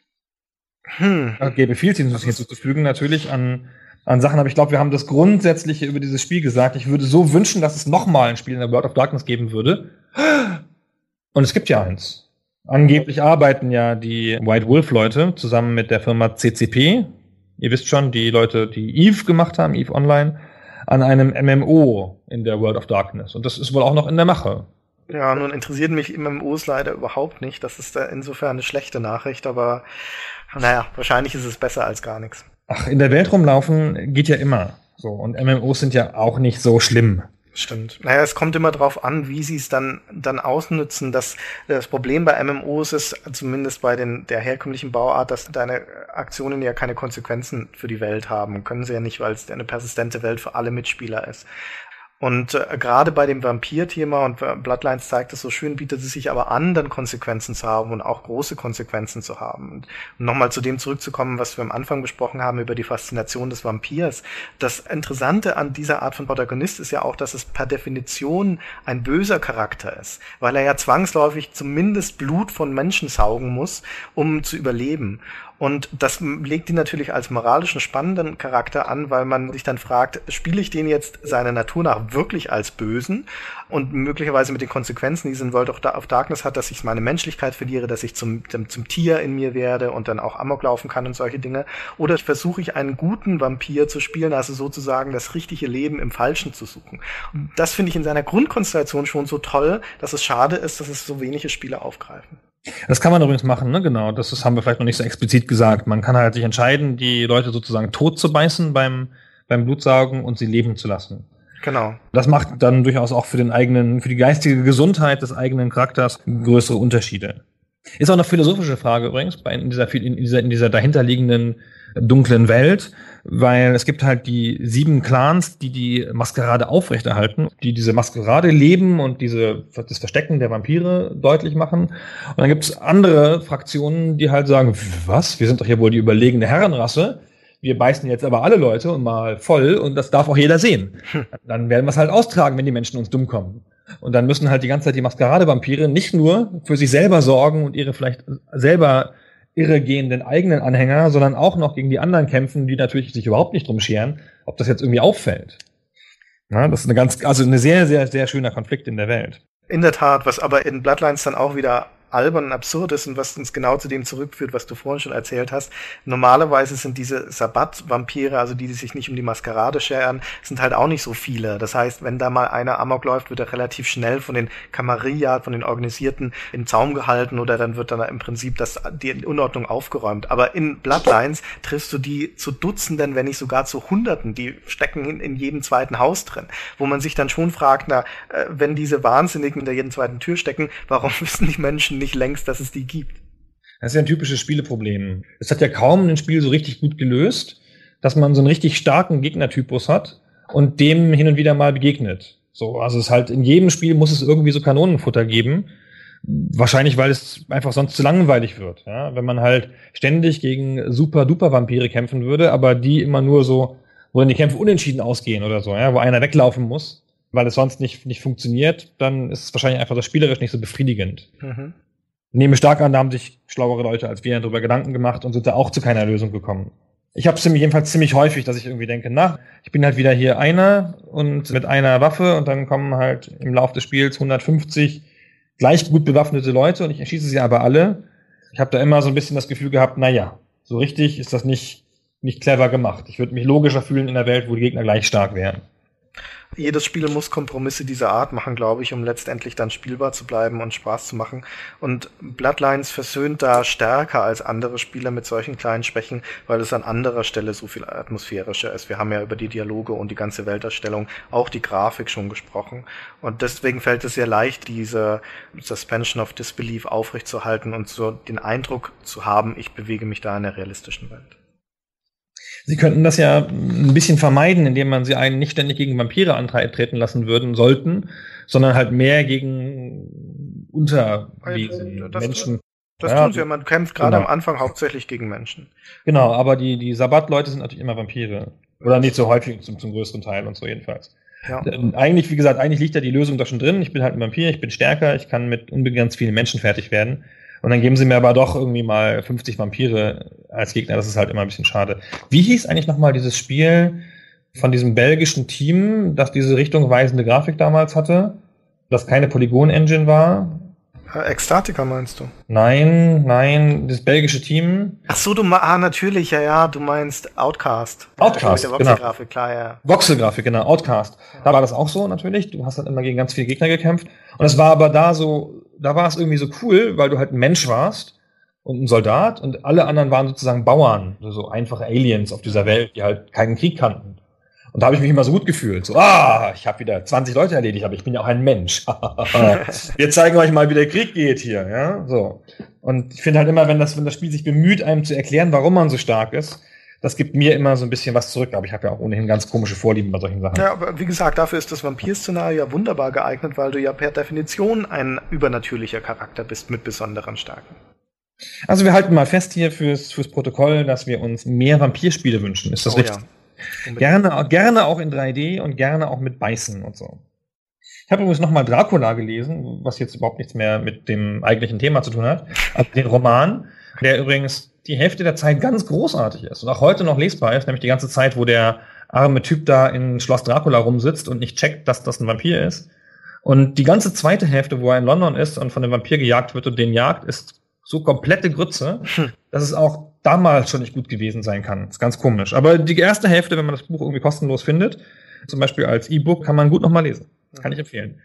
Gäbe viel hinzuzufügen, natürlich an Sachen, aber ich glaube, wir haben das Grundsätzliche über dieses Spiel gesagt. Ich würde so wünschen, dass es nochmal ein Spiel in der World of Darkness geben würde. Und es gibt ja eins. Angeblich arbeiten ja die White Wolf-Leute zusammen mit der Firma CCP, ihr wisst schon, die Leute, die EVE gemacht haben, EVE Online, an einem MMO in der World of Darkness. Und das ist wohl auch noch in der Mache. Ja, nun interessieren mich MMOs leider überhaupt nicht. Das ist da insofern eine schlechte Nachricht, aber naja, wahrscheinlich ist es besser als gar nichts. Ach, in der Welt rumlaufen geht ja immer so. Und MMOs sind ja auch nicht so schlimm. Stimmt. Naja, es kommt immer drauf an, wie sie es dann ausnutzen. Das Problem bei MMOs ist, zumindest bei der herkömmlichen Bauart, dass deine Aktionen ja keine Konsequenzen für die Welt haben. Können sie ja nicht, weil es eine persistente Welt für alle Mitspieler ist. Und gerade bei dem Vampir-Thema, und Bloodlines zeigt es so schön, bietet es sich aber an, dann Konsequenzen zu haben und auch große Konsequenzen zu haben. Und nochmal zu dem zurückzukommen, was wir am Anfang besprochen haben über die Faszination des Vampirs. Das Interessante an dieser Art von Protagonist ist ja auch, dass es per Definition ein böser Charakter ist, weil er ja zwangsläufig zumindest Blut von Menschen saugen muss, um zu überleben. Und das legt ihn natürlich als moralischen spannenden Charakter an, weil man sich dann fragt, spiele ich den jetzt seiner Natur nach wirklich als Bösen und möglicherweise mit den Konsequenzen, die es in World of Darkness hat, dass ich meine Menschlichkeit verliere, dass ich zum Tier in mir werde und dann auch Amok laufen kann und solche Dinge. Oder versuche ich einen guten Vampir zu spielen, also sozusagen das richtige Leben im Falschen zu suchen. Und das finde ich in seiner Grundkonstellation schon so toll, dass es schade ist, dass es so wenige Spiele aufgreifen. Das kann man übrigens machen, ne? Genau. Das haben wir vielleicht noch nicht so explizit gesagt. Man kann halt sich entscheiden, die Leute sozusagen tot zu beißen beim Blutsaugen und sie leben zu lassen. Genau. Das macht dann durchaus auch für die geistige Gesundheit des eigenen Charakters größere Unterschiede. Ist auch eine philosophische Frage übrigens, in dieser dahinterliegenden dunklen Welt, weil es gibt halt die 7 Clans, die Maskerade aufrechterhalten, die diese Maskerade leben und das Verstecken der Vampire deutlich machen. Und dann gibt es andere Fraktionen, die halt sagen, was? Wir sind doch hier wohl die überlegene Herrenrasse. Wir beißen jetzt aber alle Leute und mal voll und das darf auch jeder sehen. Dann werden wir es halt austragen, wenn die Menschen uns dumm kommen. Und dann müssen halt die ganze Zeit die Maskerade-Vampire nicht nur für sich selber sorgen und ihre vielleicht selber irregehenden eigenen Anhänger, sondern auch noch gegen die anderen kämpfen, die natürlich sich überhaupt nicht drum scheren, ob das jetzt irgendwie auffällt. Ja, das ist eine sehr, sehr, sehr schöner Konflikt in der Welt. In der Tat, was aber in Bloodlines dann auch wieder albern und absurd ist und was uns genau zu dem zurückführt, was du vorhin schon erzählt hast. Normalerweise sind diese Sabbat-Vampire, also die sich nicht um die Maskerade scheren, sind halt auch nicht so viele. Das heißt, wenn da mal einer Amok läuft, wird er relativ schnell von den Kamarilla, von den Organisierten im Zaum gehalten oder dann wird dann im Prinzip die Unordnung aufgeräumt. Aber in Bloodlines triffst du die zu Dutzenden, wenn nicht sogar zu Hunderten, die stecken in jedem zweiten Haus drin, wo man sich dann schon fragt, wenn diese Wahnsinnigen hinter jedem zweiten Tür stecken, warum wissen die Menschen nicht längst, dass es die gibt? Das ist ja ein typisches Spieleproblem. Es hat ja kaum ein Spiel so richtig gut gelöst, dass man so einen richtig starken Gegnertypus hat und dem hin und wieder mal begegnet. So, also es halt in jedem Spiel muss es irgendwie so Kanonenfutter geben. Wahrscheinlich, weil es einfach sonst zu langweilig wird. Ja? Wenn man halt ständig gegen Super-Duper-Vampire kämpfen würde, aber die immer nur so, wo dann die Kämpfe unentschieden ausgehen oder so, ja? Wo einer weglaufen muss, weil es sonst nicht funktioniert, dann ist es wahrscheinlich einfach das spielerisch nicht so befriedigend. Mhm. Ich nehme stark an, da haben sich schlauere Leute als wir darüber Gedanken gemacht und sind da auch zu keiner Lösung gekommen. Ich habe es jedenfalls ziemlich häufig, dass ich irgendwie denke, ich bin halt wieder hier einer und mit einer Waffe und dann kommen halt im Laufe des Spiels 150 gleich gut bewaffnete Leute und ich erschieße sie aber alle. Ich habe da immer so ein bisschen das Gefühl gehabt, so richtig ist das nicht clever gemacht. Ich würde mich logischer fühlen in einer Welt, wo die Gegner gleich stark wären. jedes Spiel muss Kompromisse dieser Art machen, glaube ich, um letztendlich dann spielbar zu bleiben und Spaß zu machen. Und Bloodlines versöhnt da stärker als andere Spiele mit solchen kleinen Schwächen, weil es an anderer Stelle so viel atmosphärischer ist. Wir haben ja über die Dialoge und die ganze Weltdarstellung, auch die Grafik schon gesprochen. Und deswegen fällt es sehr leicht, diese Suspension of Disbelief aufrechtzuerhalten und so den Eindruck zu haben, ich bewege mich da in der realistischen Welt. Sie könnten das ja ein bisschen vermeiden, indem man sie einen nicht ständig gegen Vampire antreten lassen sollten, sondern halt mehr gegen Unterwesen, Menschen. Das tun sie ja, man kämpft gerade am Anfang hauptsächlich gegen Menschen. Genau, aber die Sabbat-Leute sind natürlich immer Vampire. Oder nicht so häufig, zum größten Teil und so jedenfalls. Ja. Eigentlich, wie gesagt, liegt da die Lösung doch schon drin. Ich bin halt ein Vampir, ich bin stärker, ich kann mit unbegrenzt vielen Menschen fertig werden. Und dann geben sie mir aber doch irgendwie mal 50 Vampire als Gegner. Das ist halt immer ein bisschen schade. Wie hieß eigentlich nochmal dieses Spiel von diesem belgischen Team, das diese richtungweisende Grafik damals hatte? Das keine Polygon-Engine war? Extatica meinst du? Nein, das belgische Team. Ach so, natürlich, ja, du meinst Outcast. Outcast, mit der Voxelgrafik, klar, ja. Voxelgrafik, genau, Outcast. Da war das auch so natürlich. Du hast halt immer gegen ganz viele Gegner gekämpft. Und es war aber da war es irgendwie so cool, weil du halt ein Mensch warst und ein Soldat und alle anderen waren sozusagen Bauern, so einfache Aliens auf dieser Welt, die halt keinen Krieg kannten. Und da habe ich mich immer so gut gefühlt. So, ich habe wieder 20 Leute erledigt, aber ich bin ja auch ein Mensch. Wir zeigen euch mal, wie der Krieg geht hier, ja, so. Und ich finde halt immer, wenn das Spiel sich bemüht, einem zu erklären, warum man so stark ist, das gibt mir immer so ein bisschen was zurück, aber ich habe ja auch ohnehin ganz komische Vorlieben bei solchen Sachen. Ja, aber wie gesagt, dafür ist das Vampir-Szenario ja wunderbar geeignet, weil du ja per Definition ein übernatürlicher Charakter bist mit besonderen Stärken. Also wir halten mal fest hier fürs Protokoll, dass wir uns mehr Vampirspiele wünschen. Ist das richtig? Ja. Gerne auch in 3D und gerne auch mit Beißen und so. Ich habe übrigens nochmal Dracula gelesen, was jetzt überhaupt nichts mehr mit dem eigentlichen Thema zu tun hat. Also den Roman, der übrigens die Hälfte der Zeit ganz großartig ist und auch heute noch lesbar ist, nämlich die ganze Zeit, wo der arme Typ da in Schloss Dracula rumsitzt und nicht checkt, dass das ein Vampir ist. Und die ganze zweite Hälfte, wo er in London ist und von dem Vampir gejagt wird und den jagt, ist so komplette Grütze, dass es auch damals schon nicht gut gewesen sein kann. Das ist ganz komisch. Aber die erste Hälfte, wenn man das Buch irgendwie kostenlos findet, zum Beispiel als E-Book, kann man gut nochmal lesen. Das kann ich empfehlen.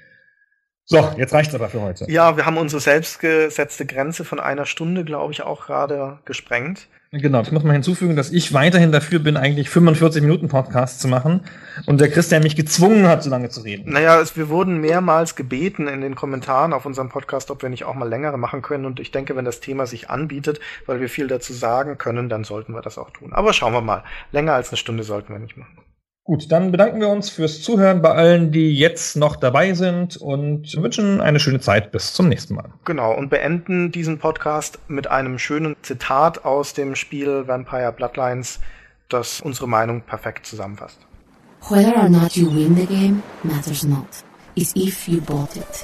So, jetzt reicht's aber für heute. Ja, wir haben unsere selbstgesetzte Grenze von 1 Stunde, glaube ich, auch gerade gesprengt. Genau, ich muss mal hinzufügen, dass ich weiterhin dafür bin, eigentlich 45 Minuten Podcast zu machen und der Christian mich gezwungen hat, so lange zu reden. Naja, wir wurden mehrmals gebeten in den Kommentaren auf unserem Podcast, ob wir nicht auch mal längere machen können, und ich denke, wenn das Thema sich anbietet, weil wir viel dazu sagen können, dann sollten wir das auch tun. Aber schauen wir mal, länger als 1 Stunde sollten wir nicht machen. Gut, dann bedanken wir uns fürs Zuhören bei allen, die jetzt noch dabei sind, und wünschen eine schöne Zeit. Bis zum nächsten Mal. Genau, und beenden diesen Podcast mit einem schönen Zitat aus dem Spiel Vampire Bloodlines, das unsere Meinung perfekt zusammenfasst. Whether or not you win the game matters not. It's if you bought it.